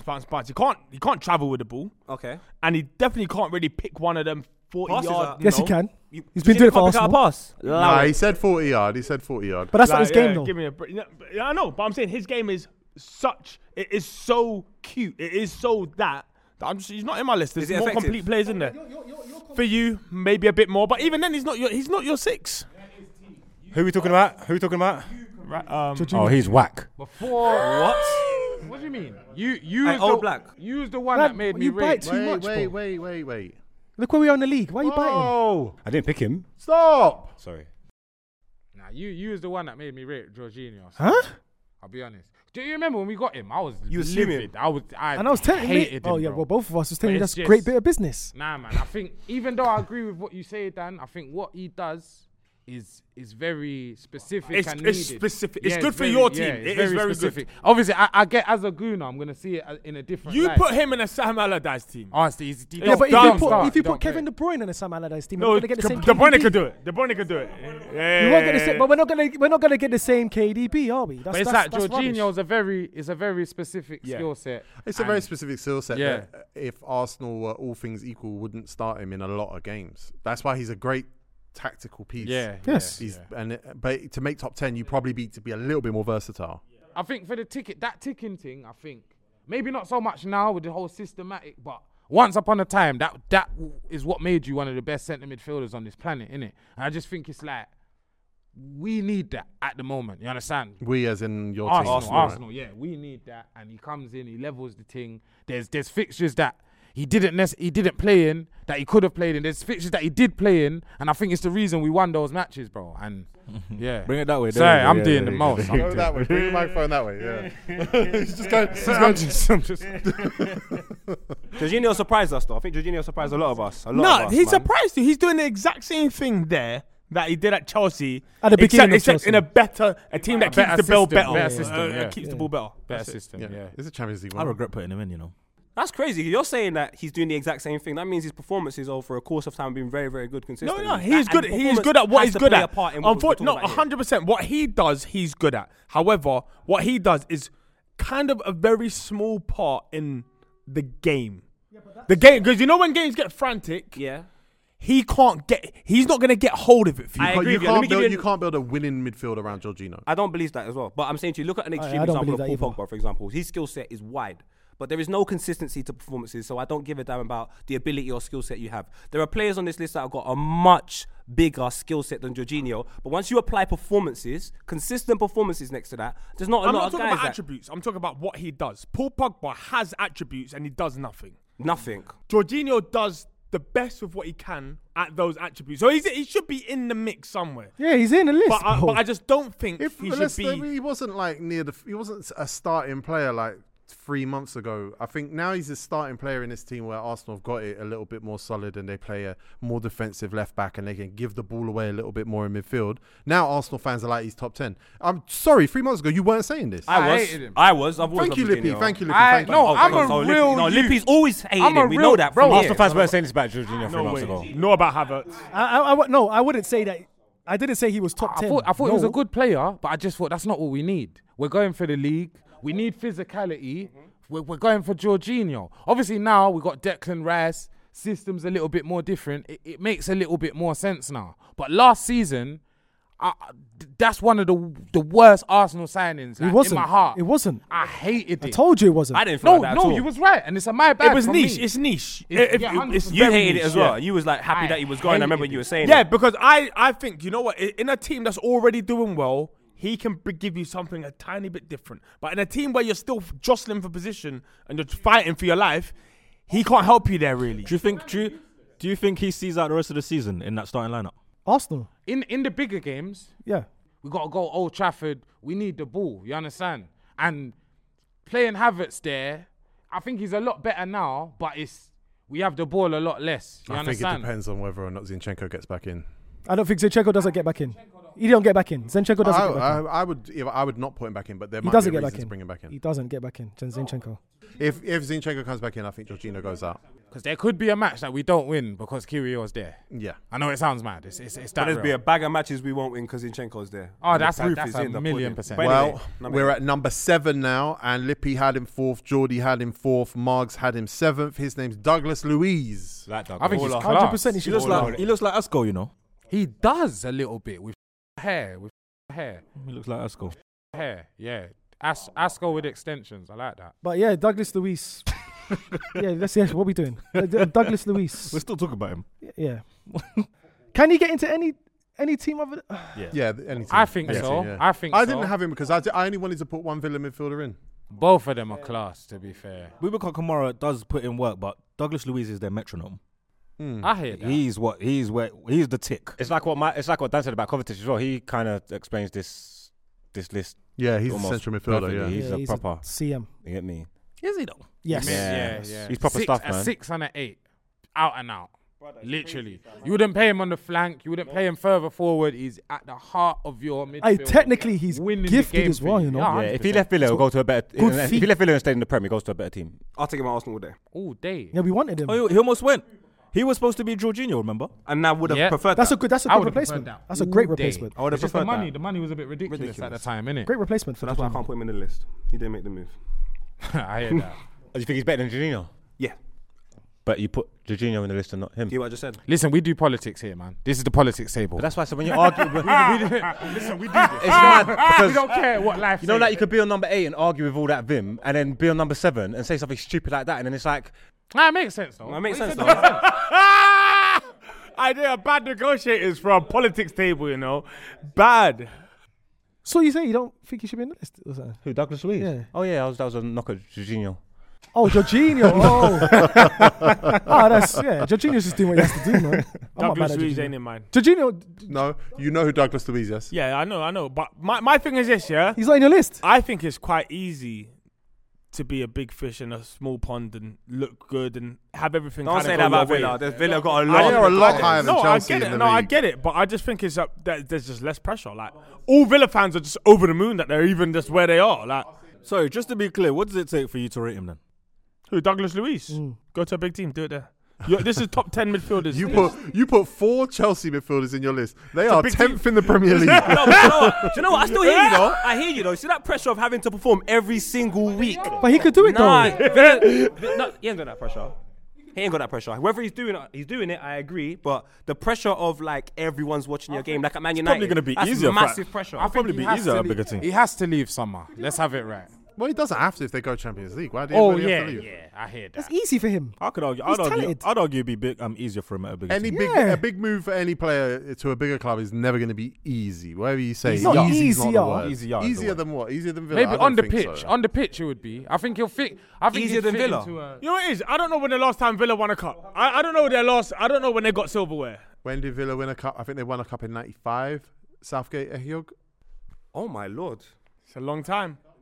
He can't travel with the ball, Okay. and he definitely can't really pick one of them 40 Passes yards. are- Yes, he can. You- He's been doing it for can't pick out a Arsenal. pass. Allow Nah, it. he said 40 yard. He said 40 yard. But that's not his game, though. Give me a break. Yeah, I know, but I'm saying his game is it is so cute. It is so that he's not in my list. There's Is it more effective? complete players in there. For you, maybe a bit more, but even then, he's not your 6. Who are we talking about? Right, Oh, he's whack. Before what? What do you mean? You Hey, was old the black. You was the one Man, that made me you bite rate. too much, bro. Wait. Look where we are in the league. Why are you biting? Oh, I didn't pick him. stop. Sorry. Nah, you was the one that made me rate Jorginho. Huh? I'll be honest. Do you remember when we got him? I was You was livid. fuming. And I was telling hated you. Oh, him, yeah, bro. well, both of us was telling you But that's it's a great just- bit of business. Nah, man. I think even though I agree with what you say, Dan, I think what he does is very specific It's- and it's needed. specific. It's good for your team. It's It is very good. specific. Obviously, I get as a gooner, I'm gonna see it in a different. you light. put him in a Sam Allardyce team. Honestly, he Yeah, don't- but he don't if you start, he put don't Kevin play. De Bruyne in a Sam Allardyce team, No, we're going to get the same De Bruyne KDB. could do it. De Bruyne could do it. Yeah. We won't get the same, but we're not gonna get the same KDB, are we? That's, But it's that's, like that's rubbish. Jorginho's is a very specific Yeah. skill set. It's a very specific skill set Yeah. that if Arsenal were all things equal, wouldn't start him in a lot of games. That's why he's a great tactical piece. Yeah. Yes. He's but to make top 10, you probably need to be a little bit more versatile. I think for the ticking thing, I think maybe not so much now with the whole systematic, but once upon a time, that is what made you one of the best centre midfielders on this planet, innit? And I just think it's like we need that at the moment. You understand? We, as in your Arsenal, team, Arsenal, yeah, we need that. And he comes in, he levels the thing. There's fixtures that he didn't play in that he could have played in. There's fixtures that he did play in, and I think it's the reason we won those matches, bro. And yeah, Bring it that way. Sorry, I'm doing the most. Go that way. Bring the microphone that way. Yeah. He's just going. I'm just Jorginho surprised us though. I think Jorginho surprised a lot of us. No, he surprised you. He's doing the exact same thing there that he did at Chelsea. At the beginning of except Chelsea. in a team that keeps better the ball system, better. better system, yeah. Keeps the ball better. better That's it. system. Yeah. Yeah. It's a Champions League I one. regret putting him in. That's crazy. You're saying that he's doing the exact same thing. That means his performances over a course of time have been very, very good consistently. No, he's And good. He's performance good at what has he's to good play a at. part in what we're talking No, about here. 100%. What he does, he's good at. However, what he does is kind of a very small part in the game. The game, because you know when games get frantic, Yeah. he's not going to get hold of it for you. I agree You with you. Let me can't give build. you You can't build a winning midfield around Jorginho. I don't believe that as well. But I'm saying to you, look at an extreme I don't example believe of Paul that Pogba, for example. His skill set is wide. But there is no consistency to performances, so I don't give a damn about the ability or skill set you have. There are players on this list that have got a much bigger skill set than Jorginho. But once you apply performances, consistent performances next to that, there's not a I'm lot not of talking guys about that... attributes. I'm talking about what he does. Paul Pogba has attributes and he does nothing. Nothing. Jorginho does the best with what he can at those attributes. So he should be in the mix somewhere. Yeah, he's in the list. But I just don't think If he should let's be. say he wasn't like he wasn't a starting player like 3 months ago. I think now he's a starting player in this team where Arsenal have got it a little bit more solid and they play a more defensive left back and they can give the ball away a little bit more in midfield. Now Arsenal fans are like he's top 10. I'm sorry, 3 months ago you weren't saying this. I hated him. was. I've always Thank you, loved Lippy. Jorginho. Thank you, Lippy. I- Thank you. no, Oh, I'm thank a you. So real No, youth. Lippy's always hated I'm a him. We real- know that bro, from Arsenal years. fans weren't saying this about Jorginho 3 No months way. ago. Know about Havertz. No, I wouldn't say that. I didn't say he was top 10. I thought he was No. a good player, but I just thought that's not what we need. We're going for the league. We need physicality. We're going for Jorginho. Obviously now we got Declan Rice. System's a little bit more different. It makes a little bit more sense now. But last season, that's one of the worst Arsenal signings. It like, wasn't. in my heart. It wasn't. I hated it. I told you it wasn't. I didn't feel No, like that no, at all. you was right, and it's a my bad. It was from niche. me. It's niche. It's- yeah, 100%. It's You very hated it niche, as well. yeah. You was like happy I that he was going. I remember hated you were it. saying Yeah, it. because I think, you know what, in a team that's already doing well, he can give you something a tiny bit different. But in a team where you're still jostling for position and you're fighting for your life, he can't help you there really. Do you think he sees out the rest of the season in that starting lineup? Arsenal. In the bigger games, Yeah. we got to go Old Trafford. We need the ball. You understand? And playing Havertz there, I think he's a lot better now, but we have the ball a lot less. You I think it understand? depends on whether or not Zinchenko gets back in. I don't think Zinchenko doesn't get back in. He don't get back in. Zinchenko doesn't get back in. I would not put him back in, but there He might doesn't be a get reason back to bring him back in. He in. doesn't get back in. Zinchenko. If Zinchenko comes back in, I think Jorginho goes out. Because there could be a match that we don't win because Kyrgios there. Yeah. I know it sounds mad. It's that But there'll real. be a bag of matches we won't win because Zinchenko's there. Oh, And the that's proof that's is a in the million pudding. %. But Well, anyway, we're at number 7 now, and Lippy had him 4th, Geordie had him 4th, Margs had him 7th. His name's Douglas Luiz. Like that. I think he's Baller. class. 100% he He should looks go. like Asco, you know. He does a little bit with hair. He looks like Asco. Yeah. Asco with extensions. I like that. But yeah, Douglas Luiz. Yeah, what are we doing? Douglas Luiz. We're still talking about him. Yeah. Can he get into any team other? Yeah, any team. I think Any so. team, yeah. I think I so. didn't have him because I only wanted to put one Villa midfielder in. Both of them are class, to be fair. Boubacar Kamara does put in work, but Douglas Luiz is their metronome. I hear that. He's the tick. It's like what Dan said about Kovacic as well. He kind of explains this list. Yeah, he's a Almost central midfielder. perfectly. Yeah. He's a proper. CM. You get me? Is he though? Yes. Yeah. He's proper stuff, man. A 6 and an 8. Out and out. Literally. You wouldn't play him on the flank. You wouldn't play him further forward. He's at the heart of your midfield. Technically, he's Winning the gifted game as for well, you know. Yeah, Yeah, if he left Villa, he'll go to a better. Good If feet. he left Villa and stayed in the Premier, he goes to a better team. I'll take him at Arsenal all day. All day. Yeah, we wanted him. Oh, he almost went. He was supposed to be Jorginho, remember? And I would have Yeah. preferred That's that. a good. That's a I good would've replacement. preferred that That's a all great day. replacement. I would have It's just the preferred money. that. The money was a bit ridiculous at the time, innit? Great replacement for So that's why I Tottenham. can't put him in the list. He didn't make the move. I hear that. Do you think he's better than Jorginho? Yeah. But you put Jorginho in the list and not him. Hear what I just said? Listen, we do politics here, man. This is the politics table. But that's why. So when you argue, Listen, we do this. it's mad because We don't care what life you know, says. like you could be on number 8 and argue with all that vim, and then be on number 7 and say something stupid like that, and then it's like, Nah, it makes sense, though. That makes sense, though. Idea of bad negotiators for a politics table, you know. Bad. So you say you don't think he should be in the list? Or something? who, Douglas Luiz? Yeah. Oh yeah, that was a knock at Jorginho. Oh, Jorginho. Jorginho's just doing what he has to do, man. I'm not mad Douglas at Luiz Jorginho. ain't in mine. Jorginho, No, you know who Douglas Luiz is. Yeah, I know. But my thing is this, yeah. he's not in your list. I think it's quite easy to be a big fish in a small pond and look good and have everything. Don't kinda say go that about your way. Villa. There's Villa got a They lot. are a lot higher than No, Chelsea I get in it. the No, I league. get it. But I just think it's that there's just less pressure. Like all Villa fans are just over the moon that they're even just where they are. Like Sorry, just to be clear, what does it take for you to rate him then? who? Douglas Luiz. Go to a big team. Do it there. This is top 10 midfielders. You put 4 Chelsea midfielders in your list. They are big 10th in the Premier League. No, but you know what? Do you know what? I still hear you though. I hear you though. See that pressure of having to perform every single week. But he could do it Nah, though. no, he ain't got that pressure. He ain't got that pressure. Whether he's doing it, I agree. But the pressure of like everyone's watching your game, like at Man United, probably gonna be that's easier for- massive pressure. I think probably he be has easier to at a bigger leave- team. He has to leave summer. Let's have it right. Well, he doesn't have to if they go Champions League. Why do Oh, you yeah, have to leave? yeah. I hear that. That's easy for him. I could argue. He's talented. I'd argue it'd be big. Easier for him at a bigger team. Yeah. A big move for any player to a bigger club is never going to be easy. Whatever you say, It's not easy's not the easier. word. Easier is the Easier word. than what? Easier than Villa? Maybe I don't on the think pitch. so. On the pitch, it would be. I think he'll fit. I think Easier he'd than fit Villa? into a- You know what it is? I don't know when the last time Villa won a cup. I don't know their last. I don't know when they got silverware. When did Villa win a cup? I think they won a cup in '95. Southgate, Ehiog. Oh my lord. It's a long time.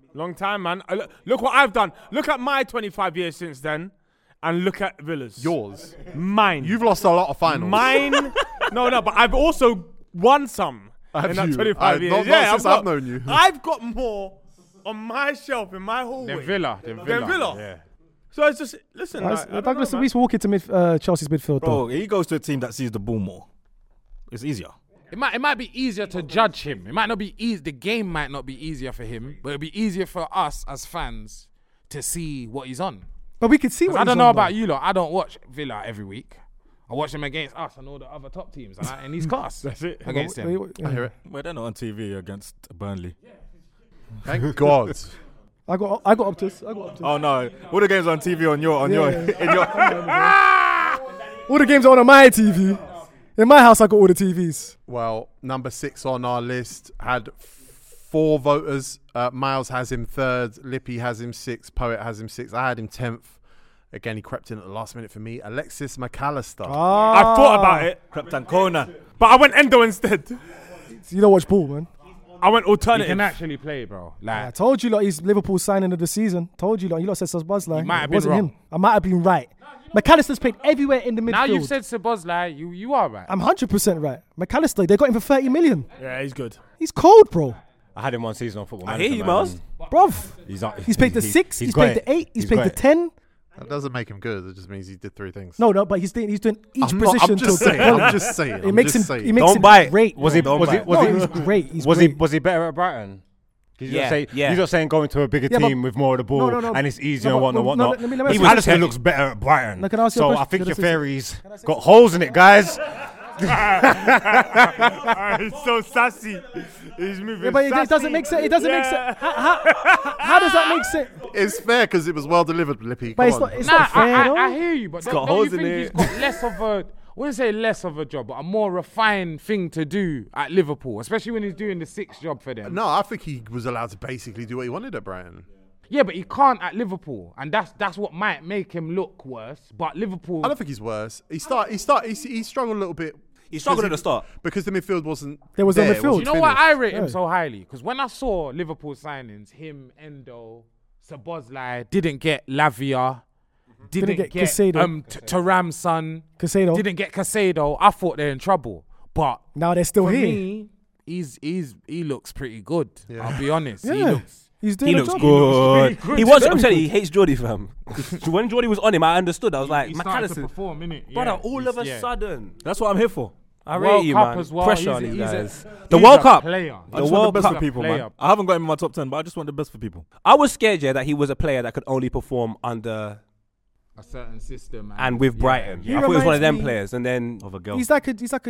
Long time, man. Look what I've done. Look at my 25 years since then, and look at Villa's. Yours. Mine. You've lost a lot of finals. Mine. No, but I've also won some Have in that you? 25 years. Not since I've known you. I've got more on my shelf in my hallway. Then Villa. Villa. So it's just listen. Douglas Luiz walk into Chelsea's midfield, though. Bro, he goes to a team that sees the ball more. It's easier. It might be easier to judge him. It might not be easy. The game might not be easier for him, but it'll be easier for us as fans to see what he's on. But we could see 'Cause what I he's don't know on, about though. you lot. I don't watch Villa every week. I watch them against us and all the other top teams, and he's class. That's it. Against them. I hear it. Well, they're not on TV against Burnley. Thank God. I got Optus. Oh no! All the games on TV on your in your. All the games are on my TV. In my house, I got all the TVs. Well, number 6 on our list had 4 voters. Miles has him 3rd. Lippy has him 6th. Poet has him 6th. I had him 10th. Again, he crept in at the last minute for me. Alexis McAllister. I thought about it, Creptancona. but I went Endo instead. You don't watch ball, man. I went He alternative. can actually play, bro. I Like, told you, lot, he's Liverpool's signing of the season. Told you, lot. You lot said Szoboszlai. might have It wasn't been wrong. him. I might have been right. McAllister's played everywhere in the midfield. now you've said Szoboszlai, you are right. I'm 100% right. McAllister, they got him for 30 million. Yeah, he's good. He's cold, bro. I had him one season on Football I Manager. hear you, man. Miles. Bruv. He's played the 6, he's got played it. the 8, he's He's played got the it. 10. That doesn't make him good. It just means he did 3 things. No, but he's doing each I'm position just saying. I'm just saying. It makes him. It makes Don't him bite. great. Was he? bro. Was he? No, Was he's he? great. He's Was great. he? Was he better at Brighton? Yeah, You're not saying going to a bigger Yeah, but- team with more of the ball No. and it's easier No, and but- whatnot. no, let me He ask was you a Alistair question. looks better at Brighton. No, can I ask you a So I question? think Can I your say fairies got holes in it, guys. He's so sassy. He's moving. Yeah, but it doesn't make sense. It doesn't make sense. How does that make sense? It's fair because it was well delivered, Lippy. But Come on. it's Nah, not fair, though. I hear you, but got don't holes you in think it. he's got less of a, I wouldn't say less of a job, but a more refined thing to do at Liverpool, especially when he's doing the 6th job for them. No, I think he was allowed to basically do what he wanted at Brighton. Yeah, but he can't at Liverpool, and that's what might make him look worse. But Liverpool, I don't think he's worse. He struggled a little bit. He struggled at because the start. because the midfield wasn't. There was no there, it midfield. wasn't you know why I finished. rate him Yeah. so highly? Because when I saw Liverpool signings, him, Endo, Szoboszlai, didn't get Lavia, didn't get get Caicedo. Thuram's son, Casado. didn't get Casado. I thought they're in trouble, but Now they're still for here. me, he looks pretty good. Yeah. I'll be honest. He Yeah. looks. He's doing He a looks job. good. He was. I'm telling you, he hates Geordie, fam. When Geordie was on him, I understood. I was like, He started to McAllister, perform, innit? brother, Yeah, all he's- of a yeah. sudden, That's what I'm here for. I World rate you, Cup man. as well. Pressure on He's these a- guys. he's The World a Cup. player. I The just want World the best Cup for people, man. player. I haven't got him in my top 10, but I just want the best for people. I was scared, yeah, that he was a player that could only perform under A certain system. and with Brighton. He I thought he was one of them reminds me- players, and then Of a girl. He's like yeah, Is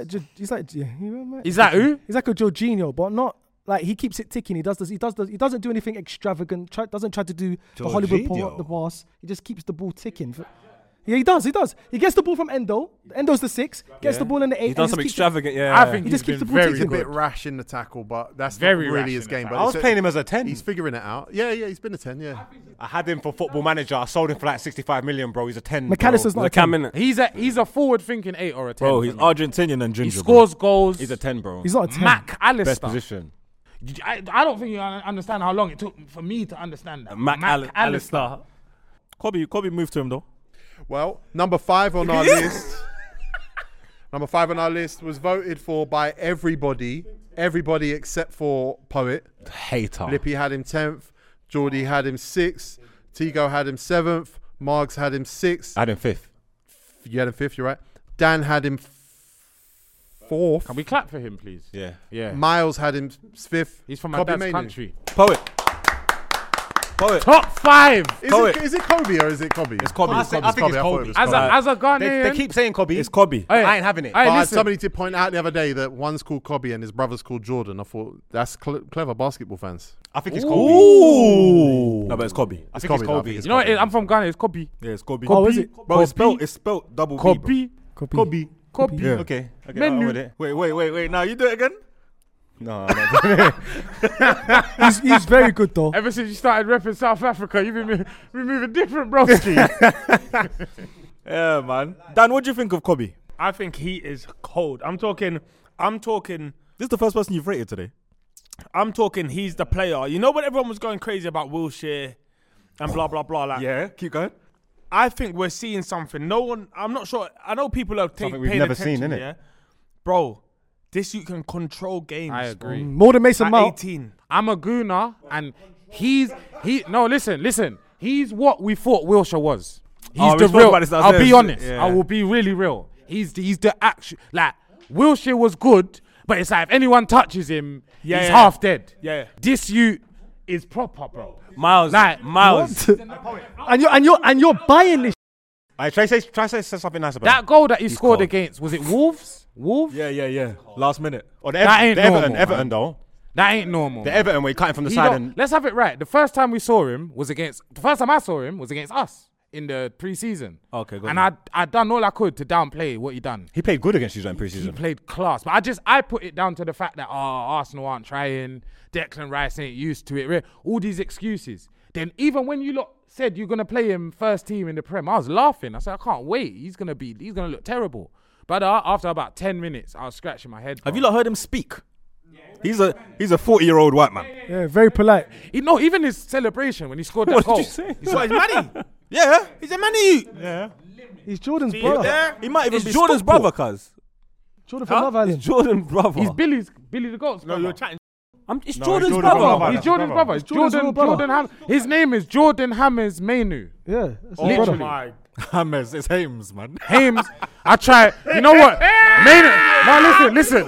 that who? He's like a Jorginho, but not like he keeps it ticking. He doesn't do anything extravagant. Doesn't try to do the Hollywood Jorginho. the boss. He just keeps the ball ticking. Yeah, he does. He gets the ball from Endo. Endo's the 6. Gets the ball in the 8. he's done and some just keeps it- extravagant. Yeah, I think He he's just keeps been the ball very He's a ticking. bit good. rash in the tackle, but that's Very not rash really in his the game. tackle. But I was it's- playing him as a 10. He's figuring it out. Yeah, he's been a 10. Yeah. I had him for Football Manager. I sold him for like 65 million, bro. He's a 10. McAllister's bro. not a Cam 10. innit? He's a forward-thinking 8 or a 10. Bro, for he's me. Argentinian and ginger. He scores goals. He's a 10, bro. He's not a 10. Mac Best Allister. position. I don't think you understand how long it took for me to understand that. Mac Allister. Kobe moved to him though. Well, number 5 on our list. Number 5 on our list was voted for by everybody except for Poet. Hater. Lippy had him 10th. Geordie had him 6th. Tigo had him 7th. Margs had him 6th. I had him 5th. You had him 5th, you're right. Dan had him 4th. Can we clap for him, please? Yeah. Yeah. Miles had him 5th. He's from my Kobe dad's Mainoo. country. Poet. Top 5. Is it Kobe or is it Kobe? It's Kobe. I It's think Kobe. it's I thought Kobe. it was As a Ghanaian. They keep saying Kobe. It's Kobe. Hey, I ain't having it. Hey, But listen. somebody did point out the other day that one's called Kobe and his brother's called Jordan. I thought that's clever basketball fans. I think it's Kobe. Ooh. No, but it's Kobe. I think it's Kobe, I Kobe. think it's You know what it is? I'm from Ghana. It's Kobe. Yeah, it's Kobe. Oh, is it? Bro, it's Kobe. spelled double B. Bro. Kobe. Kobe. Kobe. Yeah. Okay. Menu. I'm with it. Wait. Now you do it again. No, I'm not. He's very good though. Ever since you started repping South Africa, you've been moving different, broski. Yeah, man. Dan, what do you think of Kobe? I think he is cold. I'm talking. This is the first person you've rated today. I'm talking he's the player. You know when everyone was going crazy about Wilshere and blah, blah, blah. Like, Yeah, keep going. I think we're seeing something. I'm not sure. I know people are Something we've paying never attention, seen, innit? yeah? Bro, this you can control games. I agree. More than Mason At Mount. 18. I'm a gooner, and no, listen. He's what we thought Wilshere was. He's Oh, we the spoke real. about this I'll be downstairs. honest. Yeah. I will be really real. He's the actual. Like Wilshere was good, but it's like if anyone touches him, Yeah, he's yeah. half dead. Yeah. This you is proper, bro. Miles. Like, Miles. And you're buying this. Try to say something nice about That him. goal that he scored cold. against, was it Wolves? Wolves? Yeah. Last minute. Or the That ain't normal, Everton man. though. That ain't normal. The man. Everton where he cut him from the He side don't- and let's have it right. The first time I saw him was against us in the pre-season. Okay, good. And I done all I could to downplay what he done. he played good against you in He pre-season. played class, but I put it down to the fact that Arsenal aren't trying, Declan Rice ain't used to it, all these excuses. Then even when you lot said you're gonna play him first team in the Prem, I was laughing. I said I can't wait. He's gonna look terrible. But after about 10 minutes, I was scratching my head. Have bro. you not heard him speak? He's a 40-year-old white man. Yeah, very polite. Even his celebration when he scored that What goal. did you say? He's what, he's Manny? Yeah. He's a Manny. Yeah. He's Jordan's brother. Yeah. He might even It's be Jordan's Stockport. brother, cuz. Jordan from Love Island. Jordan's brother. He's Billy the Goat's No, brother. you're chatting. It's No, Jordan's Jordan's brother. brother. He's Jordan's brother. It's Jordan's Jordan. real brother. Jordan Ham. His name is Jordan Hammers Mainu. Yeah, that's his Oh brother. my. James, it's Hames, man. Hames. I try. You know what? Mainu. No, listen.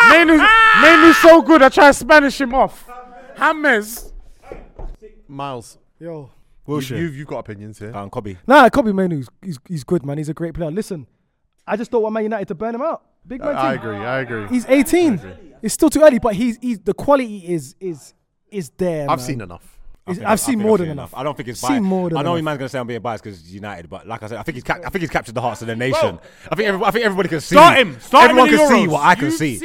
Mainu's so good. I try to Spanish him off. Hammers. Miles, Yo. you've got opinions here. Kobe. Nah, Kobe Manu, he's good, man. He's a great player. Listen, I just don't want Man United to burn him out. Big man I team. agree. He's 18. It's still too early, but he's the quality is there. I've man. seen enough. I've seen more than enough. I don't think it's Seen biased. more than I know enough. man's gonna say I'm being biased because it's United, but like I said, I think he's captured the hearts of the nation. I think everybody can see. Start him. Start him Everyone in the can see Euros. what I can see.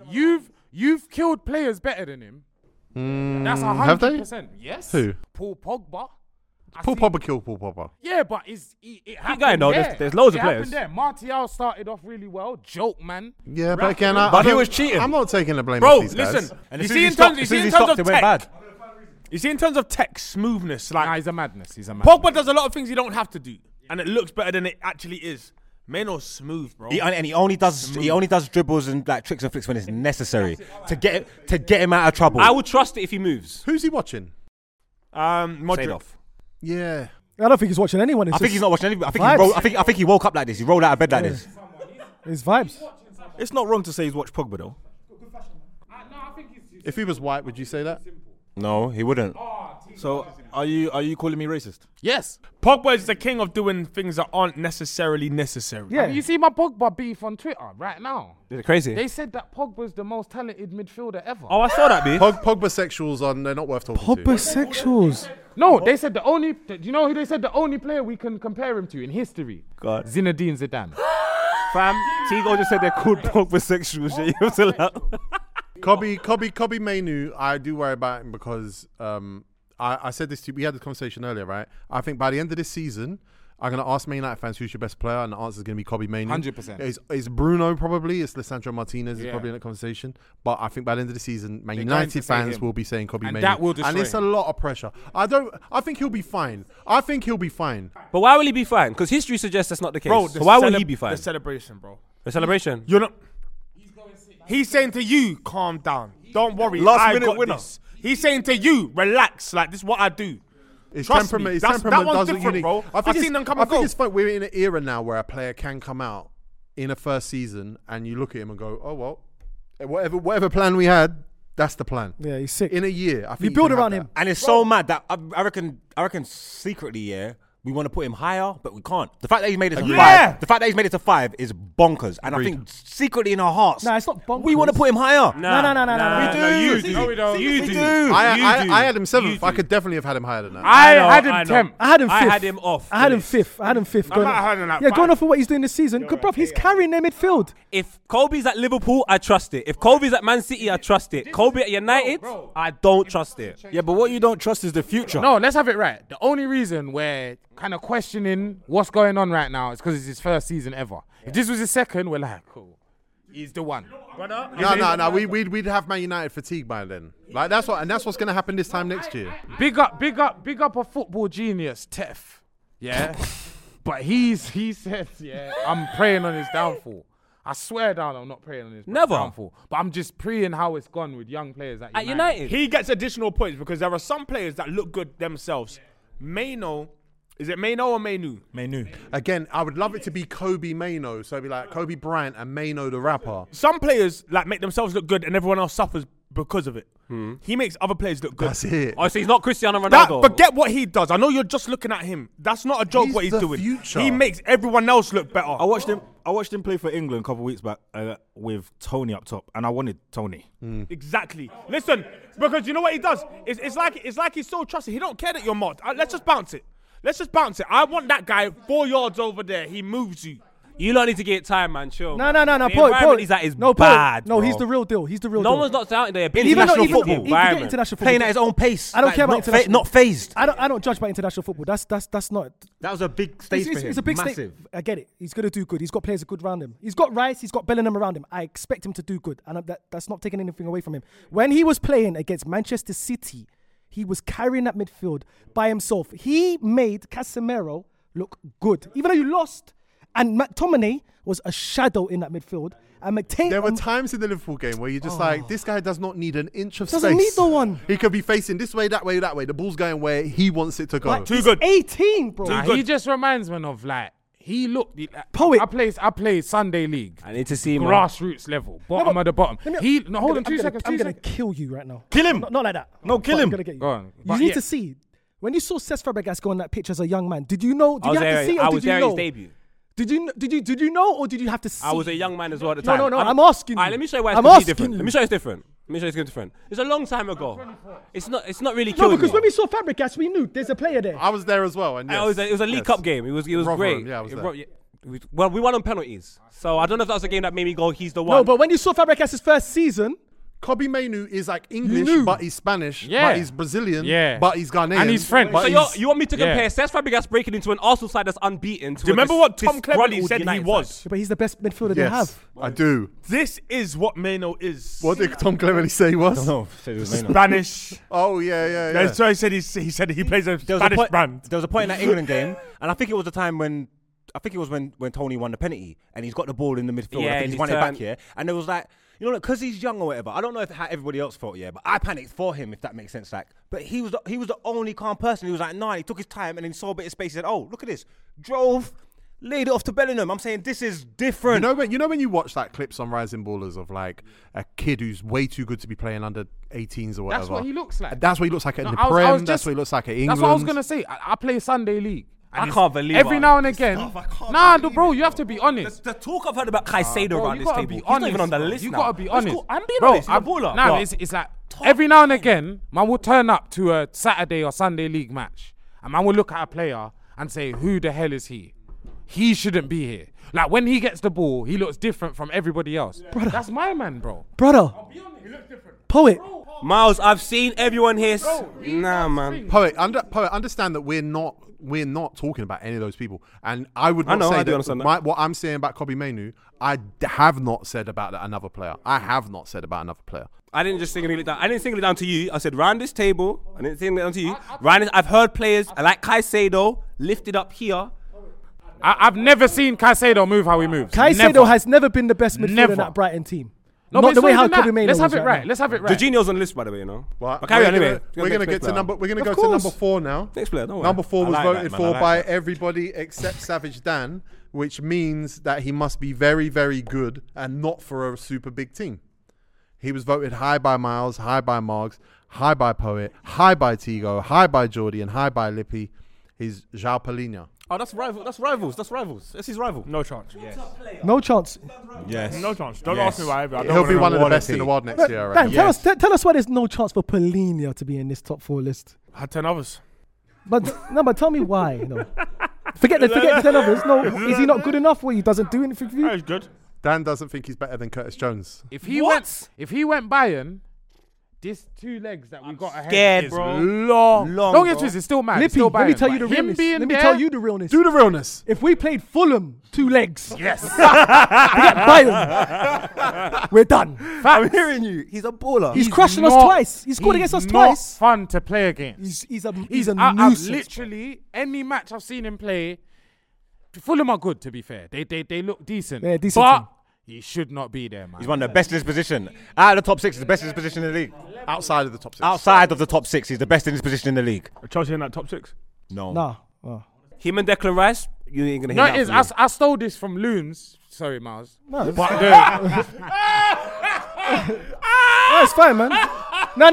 You've killed players better than him. That's have they? 100%. Yes. Who? Paul Pogba. Paul Pogba killed Paul Pogba. Yeah, but it happened going, though. there. There's loads of It happened players. there. Martial started off really well. Joke, man. Yeah, but again, But he don't- was cheating. I'm not taking the blame Bro, off these guys. listen. And You as soon see as in he terms, stopped- you as see soon in as he terms stopped, of it went tech. bad. You see in terms of tech smoothness, Nah, like he's a madness. He's a madness. Pogba does a lot of things he don't have to do, and it looks better than it actually is. Meno's smooth, bro. And he only does dribbles and like tricks and flicks when it's necessary to get him out of trouble. I would trust it if he moves. Who's he watching? Modric. Seedorf. Yeah. I don't think he's watching anyone. It's I think just he's not watching anything. vibes. I think he woke up like this. He rolled out of bed like this. His vibes. It's not wrong to say he's watched Pogba though. If he was white, would you say that? No, he wouldn't. So are you calling me racist? Yes. Pogba is the king of doing things that aren't necessarily necessary. Yeah. You see my Pogba beef on Twitter right now. Is it crazy? They said that Pogba's the most talented midfielder ever. Oh, I saw that, B. Pogba sexuals on, they're not worth talking to. Homosexuals. No, they said the only. Do you know who they said the only player we can compare him to in history? God. Zinedine Zidane. Fam, Tigo just said they're called Pogba sexuals. You have to allow. Kobe Mainu, I do worry about him because I said this to you, we had this conversation earlier, right? I think by the end of this season, I'm going to ask Man United fans who's your best player, and the answer is going to be Kobe Mainu. 100%. It's Bruno probably, it's Lisandro Martinez is Yeah. probably in that conversation, but I think by the end of the season, Man They're going United to say fans him. will be saying Kobe And Mainu. that will destroy and it's a him. lot of pressure. I think he'll be fine. But why will he be fine? Because history suggests that's not the case. Bro, so why will he be fine? The celebration, bro. The celebration. You're not. He's saying to you, calm down. Don't worry. Last I minute got winner. this. He's saying to you, relax. Like, this is what I do. His Trust temperament, me, his that's- temperament that one's doesn't different, unique. bro. I think I've it's- seen them come I and think go. it's fun. We're in an era now where a player can come out in a first season and you look at him and go, oh, well, whatever plan we had, that's the plan. Yeah, he's sick. In a year, I think You build can have around that. him. And it's so mad that I reckon secretly, yeah, we want to put him higher, but we can't. The fact that he's made it to Yeah. 5, the fact that he's made it to 5 is bonkers. And I think secretly in our hearts, Nah, it's not bonkers. we want to put him higher. No. We do. You do. No, we don't. You do. I had him 7th. You I do. could definitely have had him higher than that. I know, had him I know. 10th. I had him 5th. I had him off. I had him the list. 5th. I had him 5th. I'm not higher than Yeah, that. going off of what he's doing this season. Good, bruv. He's carrying their midfield. If Kobe's at Liverpool, I trust it. If Kobe's at Man City, I trust it. Kobe at United, I don't trust it. Yeah, but what you don't trust is the future. No, let's have it right. The only reason we're kind of questioning what's going on right now is because it's his first season ever. If this was his second, we're like, cool. He's the one. No. We'd have Man United fatigue by then. Like that's what's gonna happen this time next year. Big up a football genius, Tef. Yeah. But he says, I'm praying on his downfall. I swear down, I'm not praying on his downfall. But I'm just praying how it's gone with young players at United. He gets additional points because there are some players that look good themselves. Maino, is it Maino or Mainu? Mainu. Again, I would love it to be Kobe Maino, so it'd be like Kobe Bryant and Maino the rapper. Some players like make themselves look good and everyone else suffers because of it. He makes other players look good. That's it. Oh, so he's not Cristiano Ronaldo. Forget what he does. I know you're just looking at him. That's not a joke what he's the doing. future. He makes everyone else look better. I watched him play for England a couple of weeks back with Tony up top, and I wanted Tony. Exactly. Listen, because you know what he does? It's like he's so trusted. He don't care that you're mocked. Let's just bounce it. I want that guy 4 yards over there. He moves you. You don't need to get time, man. Chill. No. The environment he's at is bad. No, bro. he's the real deal. He's the real No deal. one's not out there. International football. Even forget environment. international football. Playing at his own pace. I don't care about international. Not phased. I don't judge by international football. That's not. That was a big stage for him. It's a big Massive. stage. I get it. He's gonna do good. He's got players good around him. He's got Rice. He's got Bellingham around him. I expect him to do good, and that's not taking anything away from him. When he was playing against Manchester City, he was carrying that midfield by himself. He made Casemiro look good, even though you lost. And McTominay was a shadow in that midfield. And McTominay. There were times in the Liverpool game where you're just like, this guy does not need an inch of space. Doesn't need the one. He could be facing this way, that way, that way. The ball's going where he wants it to go. Like, he's 18, bro. He just reminds me of like he looked. Poet. I play Sunday League. I need to see him. Grassroots level, bottom of the bottom. Hold on, 2 seconds. I'm gonna kill you right now. Kill him. Not like that. No, kill him. I'm gonna get you. Go on. You But need yeah. to see. When you saw Cesc Fabregas go on that pitch as a young man, did you know? Did I you was have to see it there. or I was did you there at know? his debut. Did you know or did you have to see? I was a young man as well at the time. No. I'm asking you. Alright, let me show you why it's I'm completely asking different. you. Let me show you it's different. It's a long time ago. It's not really No, killing because me. when we saw Fabregas, we knew there's a player there. I was there as well. And yes, It was a League Cup game. It was Rotherham, great. yeah, I was there. Well, we won on penalties. So I don't know if that was a game that made me go, he's the one. No, but when you saw Fabregas' first season, Kobe Mainu is like You English, knew. but he's Spanish, Yeah. but he's Brazilian, Yeah. but he's Ghanaian. And he's French. but So he's- you want me to compare Yeah. Cesc Fabregas breaking into an Arsenal side that's unbeaten to Do you remember what Tom Cleverley disgruntled said he United was? side? but he's the best midfielder they Yes, have. I do. This is what Maino is. What did Tom Cleverley say he was? No, said it was Maino. Spanish. Oh, yeah. So he said he plays a There was Spanish a point, brand. There was a point in that England game, and I think it was the time when when Tony won the penalty and he's got the ball in the midfield. Yeah, I think and he's won he's it back turned- here, and it was like, you know, because he's young or whatever. I don't know how everybody else felt, but I panicked for him, if that makes sense. Like, but he was the only calm person. He was like, nah. He took his time and then he saw a bit of space. He said, oh, look at this. Drove, laid it off to Bellingham. I'm saying this is different. You know when you watch like clips on Rising Ballers of like a kid who's way too good to be playing under 18s or whatever. That's what he looks like. That's what he looks like at No, the I was Prem. just- That's what he looks like at England. That's what I was gonna say. I play Sunday League. I And can't it's believe every it. now and again. Bro, you have to be honest. The talk I've heard about Caicedo Bro, around you this gotta table, be he's honest. not even on the bro. list You now. gotta be That's honest. cool. I'm being bro, honest. He's a baller. Nah, But it's like every now and again, man will turn up to a Saturday or Sunday league match, and man will look at a player and say, "Who the hell is he? He shouldn't be here." Like when he gets the ball, he looks different from everybody else. That's my man, bro. Brother. Poet. Miles, I've seen everyone here. Nah, man. Poet, understand that we're not talking about any of those people, and I would I not know, say I do that, understand that. what I'm saying about Kobe Mainu, have not said about another player. I have not said about another player. I didn't just single it down. I didn't single it down to you. I said round this table. I didn't single it down to you. I've heard players like Caicedo lifted up here. I've never seen Caicedo move how he moves. Caicedo has never been the best midfielder Never. in that Brighton team. No, Not but the it's way not how even Kobe that. Maino Let's have is it right. now. Let's have it right. Jorginho's on the list, by the way, you know. But But carry on anyway. We're gonna get to number. We're gonna go to course. number 4 now. Next player, don't worry. Number 4 was I like that, voted man. for I like by that. everybody except Savage Dan, which means that he must be very, very good and not for a super big team. He was voted high by Miles, high by Margs, high by Poet, high by Tigo, high by Geordie, and high by Lippy. He's João Palhinha. Oh, that's rivals. That's his rival. No chance. No chance. Yes. No chance. Don't Yes. ask me why. I don't He'll wanna be know one of the what. best in the world next year. I Dan, reckon. tell us why there's no chance for Polina to be in this top 4 list. I had 10 others. But tell me why. No. Forget the 10 others. No, is he not good enough? Where he doesn't do anything for That you? is good. Dan doesn't think he's better than Curtis Jones. If he went Bayern, this 2 legs that we got ahead Scared, is bro. Long. Don't get twisted, it's still mad. it's Lippy, still let me Bayern, tell you the but him realness. being Let me there- tell you the realness. Do the realness. If we played Fulham 2 legs, Yes. Bayern, we're done. I'm hearing you. He's a baller. He's crushing us not- twice. He scored against us not twice. Fun to play against. He's a I've nuisance. literally any match I've seen him play. Fulham are good, to be fair. They look decent. Yeah, decent But team. he should not be there, man. He's one of the best in his position. Out of the top 6, he's the best in his position in the league. Outside of the top 6. Outside of the top 6, he's the best in his position in the league. Chelsea in that top 6. No. Nah. Oh. Him and Declan Rice, you ain't gonna No, hear it is. that. I stole this from Loons. Sorry, Miles. No, it's, But no, it's fine, man. No.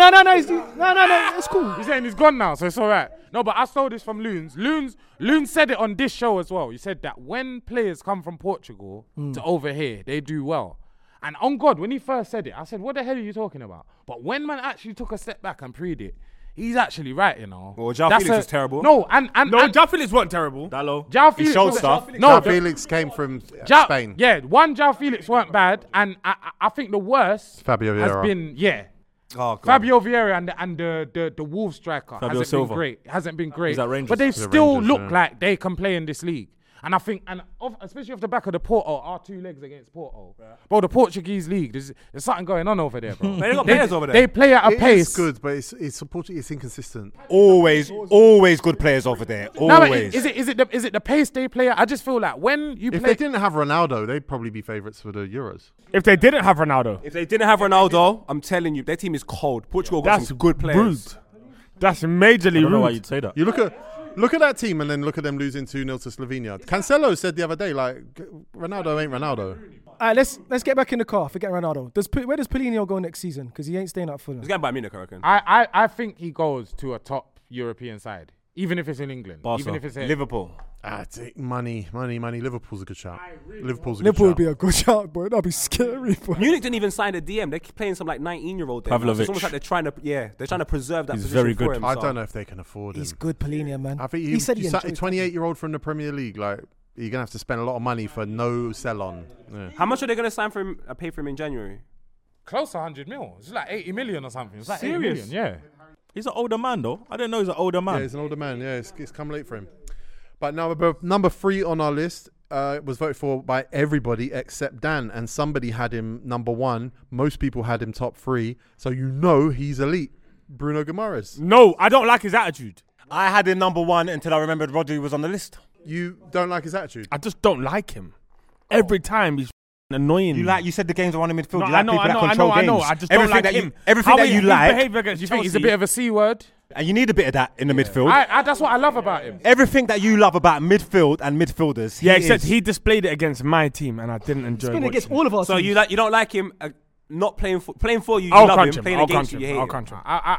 It's cool. he's saying he's gone now, so it's all right. No, but I stole this from Loons. Loons said it on this show as well. He said that when players come from Portugal to over here, they do well. And on God, when he first said it, I said, what the hell are you talking about? But when man actually took a step back and preyed it, he's actually right, you know. Well, João That's Felix was terrible. No, and No, João Felix weren't terrible. Dallo. João He Felix showed was- stuff. No, João the- Felix came from João- Spain. Yeah, one João Felix weren't bad, and I think the worst Fabio has Vieira. been Oh, God. Fabio Vieira and the Wolves striker Fabio hasn't Silva. been great. Hasn't been great. He's at Rangers. But they He's at still Rangers, look yeah. like they can play in this league. And I think, especially off the back of the Porto, our 2 legs against Porto. Bro, the Portuguese league, there's something going on over there, bro. They got players over there. They play at a It pace. is good, but it's inconsistent. Always good players over there. No, but Always. is it the pace they play at? I just feel like when you If play. they didn't have Ronaldo, they'd probably be favourites for the Euros. If they didn't have Ronaldo, If they didn't have Ronaldo, I'm telling you, their team is cold. Portugal got that's some good players. rude. That's majorly I don't know why rude. you'd say that. You look at that team and then look at them losing 2-0 to Slovenia. Cancelo said the other day, like, Ronaldo ain't Ronaldo. All right, let's get back in the car. Forget Ronaldo. Where does Paulinho go next season? Because he ain't staying at Fulham. He's going by Munich, I reckon. I think he goes to a top European side, even if it's in England. Barca. Even if it's in Liverpool. Take money. Liverpool's a good shout. Liverpool's a good Liverpool would shout. be a good shot, boy. That'd be scary, boy. Munich didn't even sign a DM. They're playing some like 19-year-old there. now. So Pavlovic. it's almost like they're trying to preserve that He's position very for good. him. I so. don't know if they can afford him. He's good, Paulinho, man. I think he said he you enjoys a 28-year-old from the Premier League. Like, you're gonna have to spend a lot of money for no sell-on. Yeah. How much are they going to sign for him? Pay for him in January? close to 100 mil. It's like 80 million or something. It's like 80 Serious? million, yeah. He's an older man, though. I didn't know he's an older Yeah, man. he's an older man. Yeah, it's come late for him. But number 3 on our list was voted for by everybody except Dan, and somebody had him number 1. Most people had him top 3, so you know he's elite. Bruno Guimaraes. No, I don't like his attitude. I had him number 1 until I remembered Rodri was on the list. You don't like his attitude? I just don't like him. Every time he's annoying. You said the games are on in midfield. No, you like people that control games. I know. I just don't like that him. everything How that he- you his like, behaviour against You think he's a Chelsea- bit of a C word? and you need a bit of that in the midfield. That's what I love about him. Everything that you love about midfield and midfielders. Yeah, he except is. he displayed it against my team, and I didn't enjoy It's been watching against it. all of us. So you don't like him not playing for you. You I'll love crunch him. him. Playing I'll against crunch you, him. you I'll hate him. crunch him.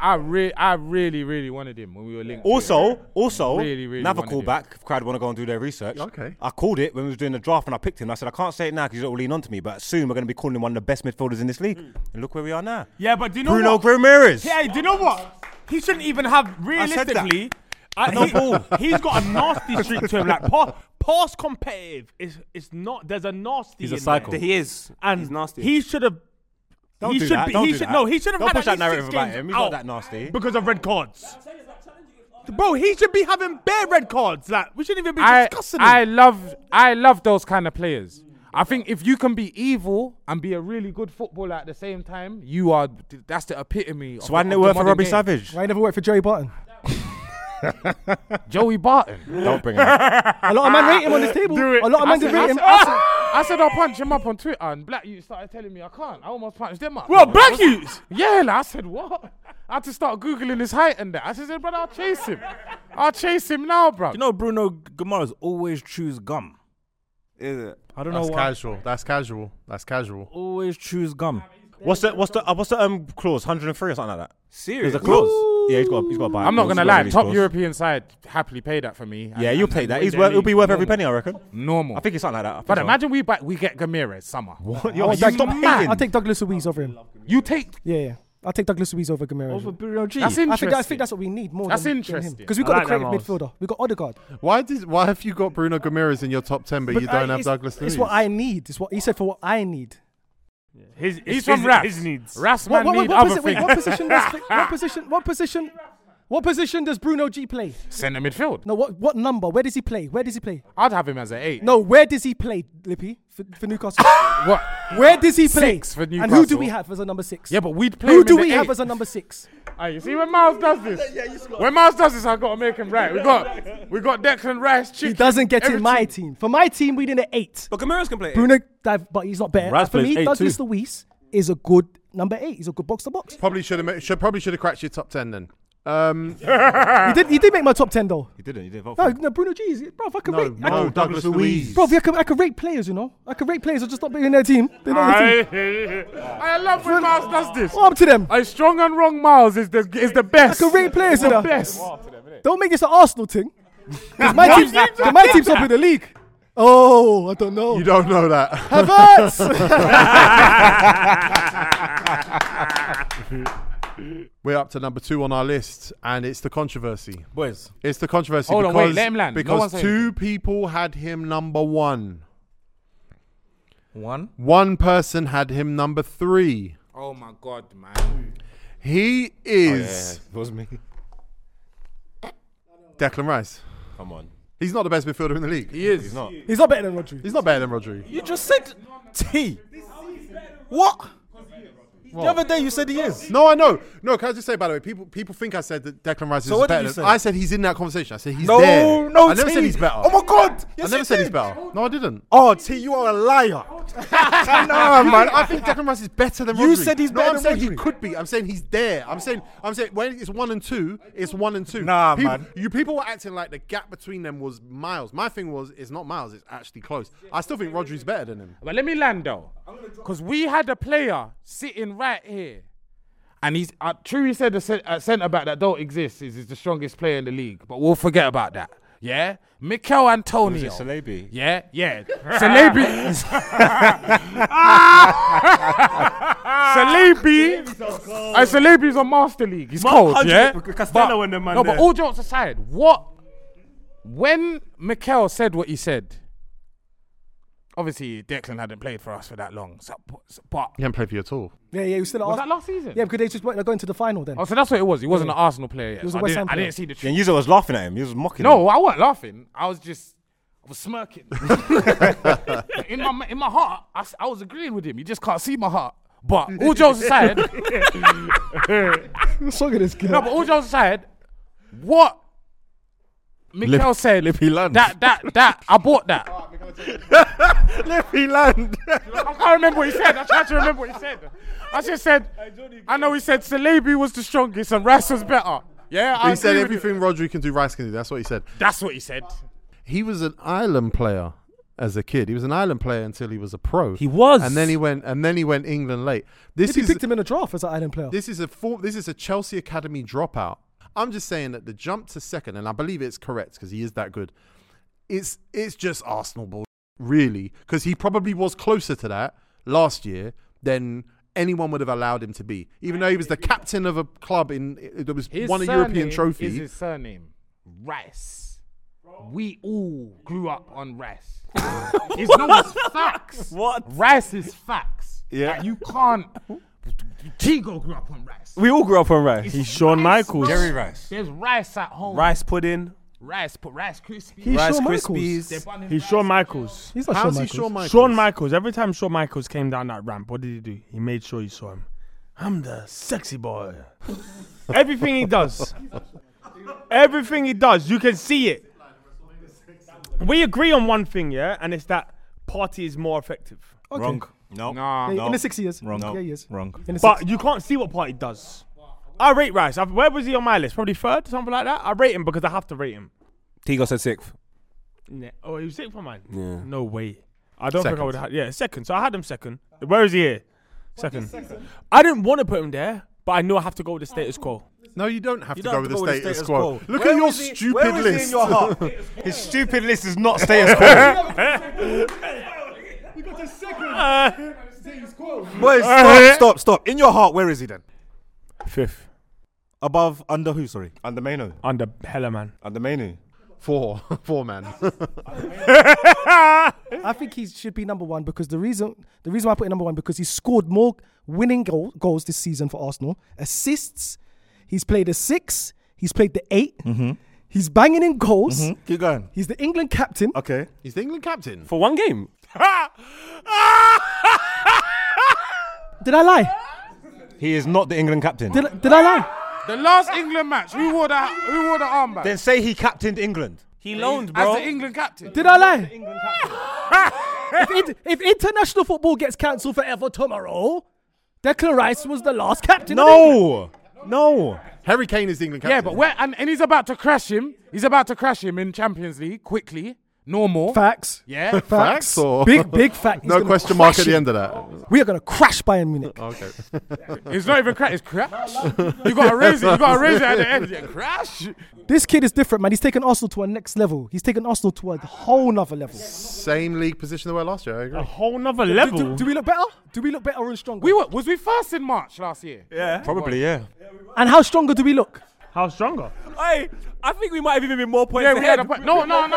I really wanted him when we were linked. Also, Really, really another wanted him. callback. If crowd want to go and do their research. Okay. I called it when we was doing the draft and I picked him. I said I can't say it now because you don't lean on to me, but soon we're going to be calling him one of the best midfielders in this league. And look where we are now. Yeah, but do you know Bruno what? Guimaraes. Yeah, do you know what? He shouldn't even have said that. realistically. No ball. He's got a nasty streak to him. Like past competitive is not. There's a nasty. He's a in psycho. there. He is. and he's nasty. He should have. Don't he do should that. be. Don't He do should that. no. He should have Don't had push at that least narrative 6 about games him. He's not out that nasty. because of red cards. Bro, he should be having bare red cards. Like we shouldn't even be discussing him. I love those kind of players. I think if you can be evil and be a really good footballer at the same time, that's the epitome. So why didn't it work for Robbie Savage? Why never worked for Joey Barton? Joey Barton. Don't bring him up. A lot of men rate him on this table. Do it. A lot of men did rate him. I said I'll punch him up on Twitter, and Black Youth started telling me I can't. I almost punched them up. Well, black youths. Yeah, like, I said, what? I had to start Googling his height and that. I said, brother, I'll chase him. I'll chase him now, bro. You know, Bruno Guimaraes always chews gum. Is it? I don't know That's why. casual. That's casual. That's casual. Always chews gum. What's the clause? 103 or something like that? Serious? There's a clause. Yeah, he's got to buy it. I'm not He's gonna got lie. release Top clause. European side happily pay that for me. Yeah, you'll take that. It'll be worth every penny, I reckon. Normal. I think it's something like that. I think But so. imagine we get Gamirez summer. What? Oh, Yo, stop stop hating. hating. I'll take Douglas Luiz over him. You take. Yeah. I'll take Douglas Luiz over Gamira. Over Bruno G. That's I interesting. think that's what we need more. That's than interesting. Because we've I got like a creative that, Miles. midfielder. We've got Odegaard. Why have you got Bruno Guimaraes in your top 10, but you don't have it's, Douglas Luiz? It's what I need. It's what he said for what I need. He's from Ras. His needs. Ras man need What other position things. what position does Bruno G play? Centre midfield. No, what number? Where does he play? I'd have him as an 8. No, where does he play, Lippy, for Newcastle? What? Where does he play? 6 for And who do Newcastle. we have as a number 6? Yeah, but we'd play Who him do in the we have 8. as a number 6? You see when Miles does this? When Miles does this, I gotta make him right. We got Declan Rice. He doesn't get in my team. For my team, we need an 8. But Gamares can play. Bruno, but he's not better. Rice For me, plays 8 Douglas too. Luiz is a good number 8. He's a good box to box. Probably should have cracked your top 10 then. He did make my top 10 though. You didn't vote No, for him. no, Bruno G. Bro, I can rate. Douglas Luiz. Bro, I can rate players, you know. I can rate players who just not being in their team. They're not in their team. I love when Miles does this. Up to them. A strong and wrong Miles is the best. I can rate players, you the know. best. Don't make this an Arsenal thing. 'Cause my team's up in the league. Oh, I don't know. You don't know that. Havertz. We're up to number 2 on our list, and it's the controversy. Boys. It's the controversy Hold on, because, wait, let him land. No because one say 2 people had him number 1. 1. One person had him number 3. Oh my God, man. He is It was me. Declan Rice. Come on. He's not the best midfielder in the league. He is. He's not. He's not better than Rodri. He's not better than Rodri. You just said T. What? The other day you said he is. No, I know. No, can I just say, by the way, people think I said that Declan Rice So is what did better. you say? I said he's in that conversation. I said he's No, there. no, I never T. said he's better. Oh my God. I Yes, never you said he's did. better. No, I didn't. Oh, T, you are a liar. No, man. I think Declan Rice is better than Rodri. You said he's better I'm than saying he Rodri. could be. I'm saying he's there. I'm saying when it's 1 and 2, it's 1 and 2. Nah, people, man. People were acting like the gap between them was miles. My thing was, it's not miles. It's actually close. I still think Rodri's better than him. But let me land though, because we had a player sitting right here, and he's true. He said a centre back that don't exist is the strongest player in the league, but we'll forget about that. Yeah, Mikel Antonio. Was it Salebi? Yeah. Salebi. Salebi's a master league. He's cold. Yeah. Castello and them man No, there. but all jokes aside, when Mikel said what he said, obviously Declan hadn't played for us for that long. But He hasn't played for you at all. Yeah, he was still at was that Arsenal. last season? Yeah, because they just weren't going to the final then. Oh, so that's what it was. He wasn't an Arsenal player yet. was So a I West didn't- Ham I didn't see the And truth. Yuzo was laughing at him. He was mocking him. No, I wasn't laughing. I was smirking. in my heart, I was agreeing with him. You just can't see my heart. But all jokes aside, Look at this guy. no, but all jokes aside, what Mikel said, Lippy Land. that I bought that. Lippy Land. I can't remember what he said. I tried to remember what he said. I just said, I know he said Salebi was the strongest and Rice was better. Yeah, I He said agree with everything Rodri can do, Rice can do. That's what he said. it. That's what he said. He was an Ireland player as a kid. He was an Ireland player until he was a pro. He was. and then he went England late. This He is picked him in a draft as an Ireland player. this is a Chelsea Academy dropout. I'm just saying that the jump to second, and I believe it's correct because he is that good. It's just Arsenal ball, really, because he probably was closer to that last year than anyone would have allowed him to be. Even though he was the captain of a club that was won a European trophy. Is his surname Rice? We all grew up on Rice. It's facts. What? Rice is facts. Yeah. Like, you can't. Tigo grew up on Rice. We all grew up on rice. He's Shawn Michaels. Jerry Rice. There's rice at home. Rice pudding, Rice Krispies. He's Rice Shawn Michaels. Krispies. They bun him He's rice. Shawn Michaels. He's not How's Shawn he Michaels. Shawn Michaels? Shawn Michaels. Every time Shawn Michaels came down that ramp, what did he do? He made sure you saw him. I'm the sexy boy. Everything he does. Everything he does, you can see it. We agree on one thing, yeah? And it's that party is more effective. Okay. Wrong. No. Nah. Yeah, No. in the 6 years. Wrong. Yeah, he is. Wrong. In the But six. you can't see what party does. I rate Rice. Where was he on my list? Probably third, something like that. I rate him because I have to rate him. Tigo said sixth. Oh, he was sixth for mine? Yeah. No way. I don't think I Second. would have. Yeah, second. So I had him second. Where is he here? Second. I didn't want to put him there, but I knew I have to go with the status quo. No, you don't have to don't go have with to the go with the status status quo. quo. Look Where at your is he- stupid where is he list. in your heart? His stupid list is not status quo. Boys, stop. In your heart, where is he then? Fifth. Above, under who? Sorry. Under Manu. Under Hella, man. Under Manu. Four man. I think he should be number one because the reason why I put him number one because he scored more winning goals this season for Arsenal. Assists. He's played a 6. He's played the 8. He's banging in goals. Keep going. He's the England captain. Okay. He's the England captain. For one game. Did I lie? He is not the England captain. Did I lie? The last England match, who wore the armband? Then say he captained England. He loaned, As bro. the England captain. Did I lie? if international football gets cancelled forever tomorrow, Declan Rice was the last captain. No. Harry Kane is the England captain. Yeah, but where and he's about to crash him. He's about to crash him in Champions League quickly. Normal. Facts. Yeah. Facts or Big fact. He's no gonna question mark crash at the him. end of that. We are going to crash Bayern Munich. Okay. It's not even crash. It's crash. You got to raise it. You got to raise it at the end. Yeah, crash. This kid is different, man. He's taken Arsenal to a next level. He's taken Arsenal to a whole nother level. Same league position they were last year. I agree. A whole nother level. Do we look better? Do we look better and stronger? Was we first in March last year? Yeah. Probably, yeah. And how stronger do we look? How stronger? Hey, I think we might have even been more points Yeah, we ahead. had a point. No, but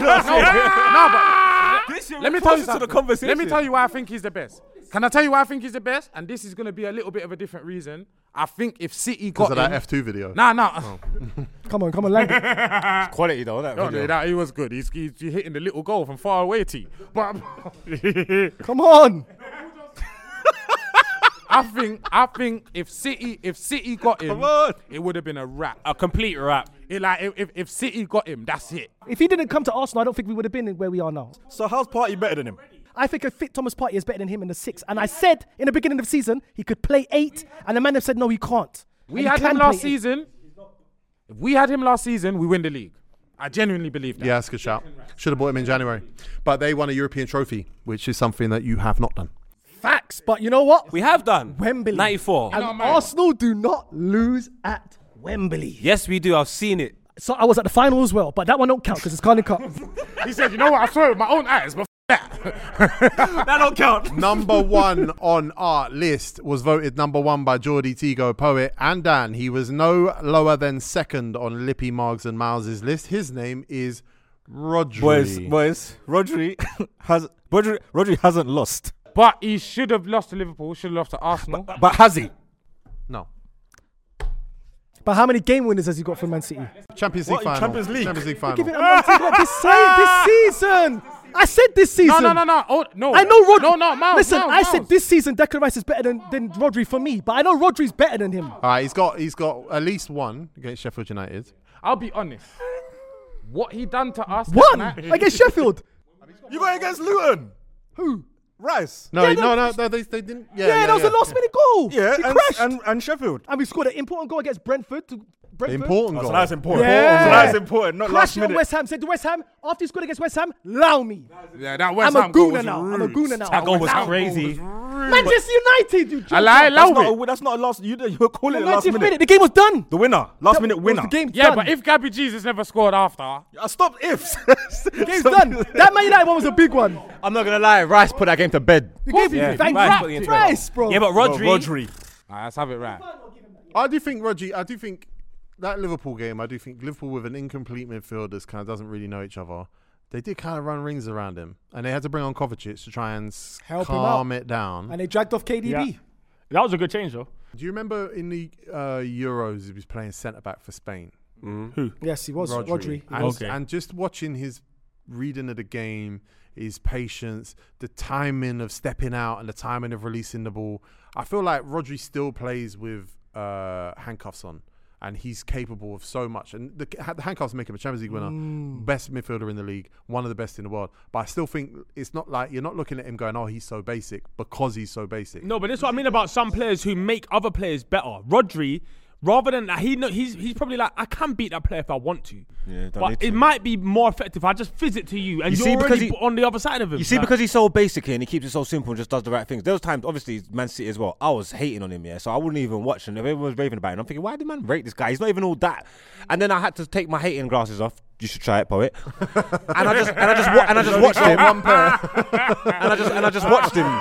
This year let me we're tell you closer to something. the conversation. Let me tell you why I think he's the best. Can I tell you why I think he's the best? And this is going to be a little bit of a different reason. I think if City Because got of him... that F2 video. Nah. Come on, land. Quality though, that No, video. that he was good. He's hitting the little goal from far away, T. But Come on. I think if City got him, it would have been a wrap. A complete wrap. If City got him, that's it. If he didn't come to Arsenal, I don't think we would have been where we are now. So how's Partey better than him? I think a fit Thomas Partey is better than him in the 6. And I said in the beginning of the season, he could play 8. And the man have said, no, he can't. We And he had can him play last 8. season. If we had him last season, we win the league. I genuinely believe that. Yeah, that's a good shout. Should have bought him in January. But they won a European trophy, which is something that you have not done. Facts. But you know what? We have done. Wembley. 94. And Arsenal do not lose at Wembley. Yes, we do. I've seen it. So I was at the final as well, but that one don't count because it's Carling Cup. He said, you know what? I saw it with my own eyes, but that. That don't count. Number 1 on our list was voted number 1 by Geordie Tigo, Poet, and Dan. He was no lower than second on Lippy, Margs, and Miles' list. His name is Rodri. Boys, Rodri hasn't lost. But he should have lost to Liverpool, should have lost to Arsenal. But has he? No. But how many game winners has he got for Man City? Champions League What, final. Champions League? Champions League final. Give it a Man City this season. I said this season. No. Oh, no. I know Rodri. No, Miles. Listen, Miles, I said Miles. this season Declan Rice is better than Rodri for me, but I know Rodri's better than him. All right, he's got at least one against Sheffield United. I'll be honest. What he done to us. One that night- against Sheffield. You got against Luton. Who? Rice. No, they didn't. Yeah, that was a last minute goal. Yeah, he crashed. and Sheffield. And we scored an important goal against Brentford. Important Oh, goal. so that's important. Yeah. So that's important, not last Crashing on minute. West Ham. Said to West Ham, after he scored against West Ham, allow me. Yeah, that West I'm a Ham goal gooner was now. rude. I'm a gooner now. That goal was Allow me. crazy. Manchester United, you joke. I lie, That's allow it. not a last. You're calling it last 90th minute. minute, the game was done. The winner, last minute winner. The game's Yeah, done. but if Gabby Jesus never scored after, Stop ifs. The game's done. That Man United one was a big one. I'm not gonna lie, Rice put that game to bed. The game, Yeah, thank Rice put the game to bed. Christ, bro. Yeah, but Rodri. let's have it right. I do think that Liverpool game, I do think Liverpool with an incomplete midfielders kind of doesn't really know each other. They did kind of run rings around him, and they had to bring on Kovacic to try and Help him calm out. it down. And they dragged off KDB. Yeah. That was a good change, though. Do you remember in the Euros he was playing centre back for Spain? Yes, he was. Rodri. And just watching his reading of the game, his patience, the timing of stepping out and the timing of releasing the ball. I feel like Rodri still plays with handcuffs on. And he's capable of so much. And the handcuffs make him a Champions League winner, best midfielder in the league, one of the best in the world. But I still think it's not like you're not looking at him going, oh, he's so basic, because he's so basic. No, but that's what I mean about some players who make other players better. Rodri, rather than that, he's probably like, I can beat that player if I want to. Yeah, don't but need it to. might be more effective if I just fizz it to you and You you're see, because already on the other side of him. You see, Like, because he's so basic here and he keeps it so simple and just does the right things. There was times, obviously, Man City as well, I was hating on him, yeah, so I wouldn't even watch him. If everyone was raving about him, I'm thinking, why did man rate this guy? He's not even all that. And then I had to take my hating glasses off. You should try it, Poet. And I just watched him. One pair. and I just watched him.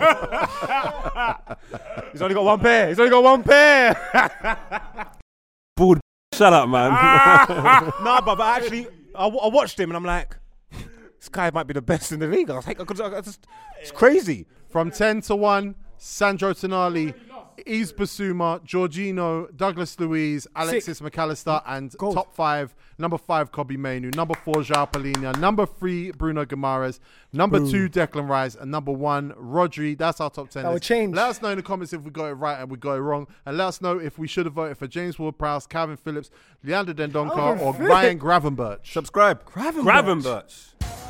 He's only got one pair. Shut up, man. Nah, but actually, I watched him and I'm like, this guy might be the best in the league. I was like, it's crazy. From 10 to 1, Sandro Tonali, Yves Bissouma, Jorginho, Douglas Luiz, Alexis McAllister, and Gold. top 5, number 5, Kobe Mainu, number 4, João Palhinha, number 3, Bruno Guimaraes, number 2, Declan Rice, and number 1, Rodri. That's our top 10 That would list. change. Let us know in the comments if we got it right and we got it wrong, and let us know if we should have voted for James Ward-Prowse, Calvin Phillips, Leander Dendoncker, or Ryan Gravenberch. Subscribe. Gravenberch.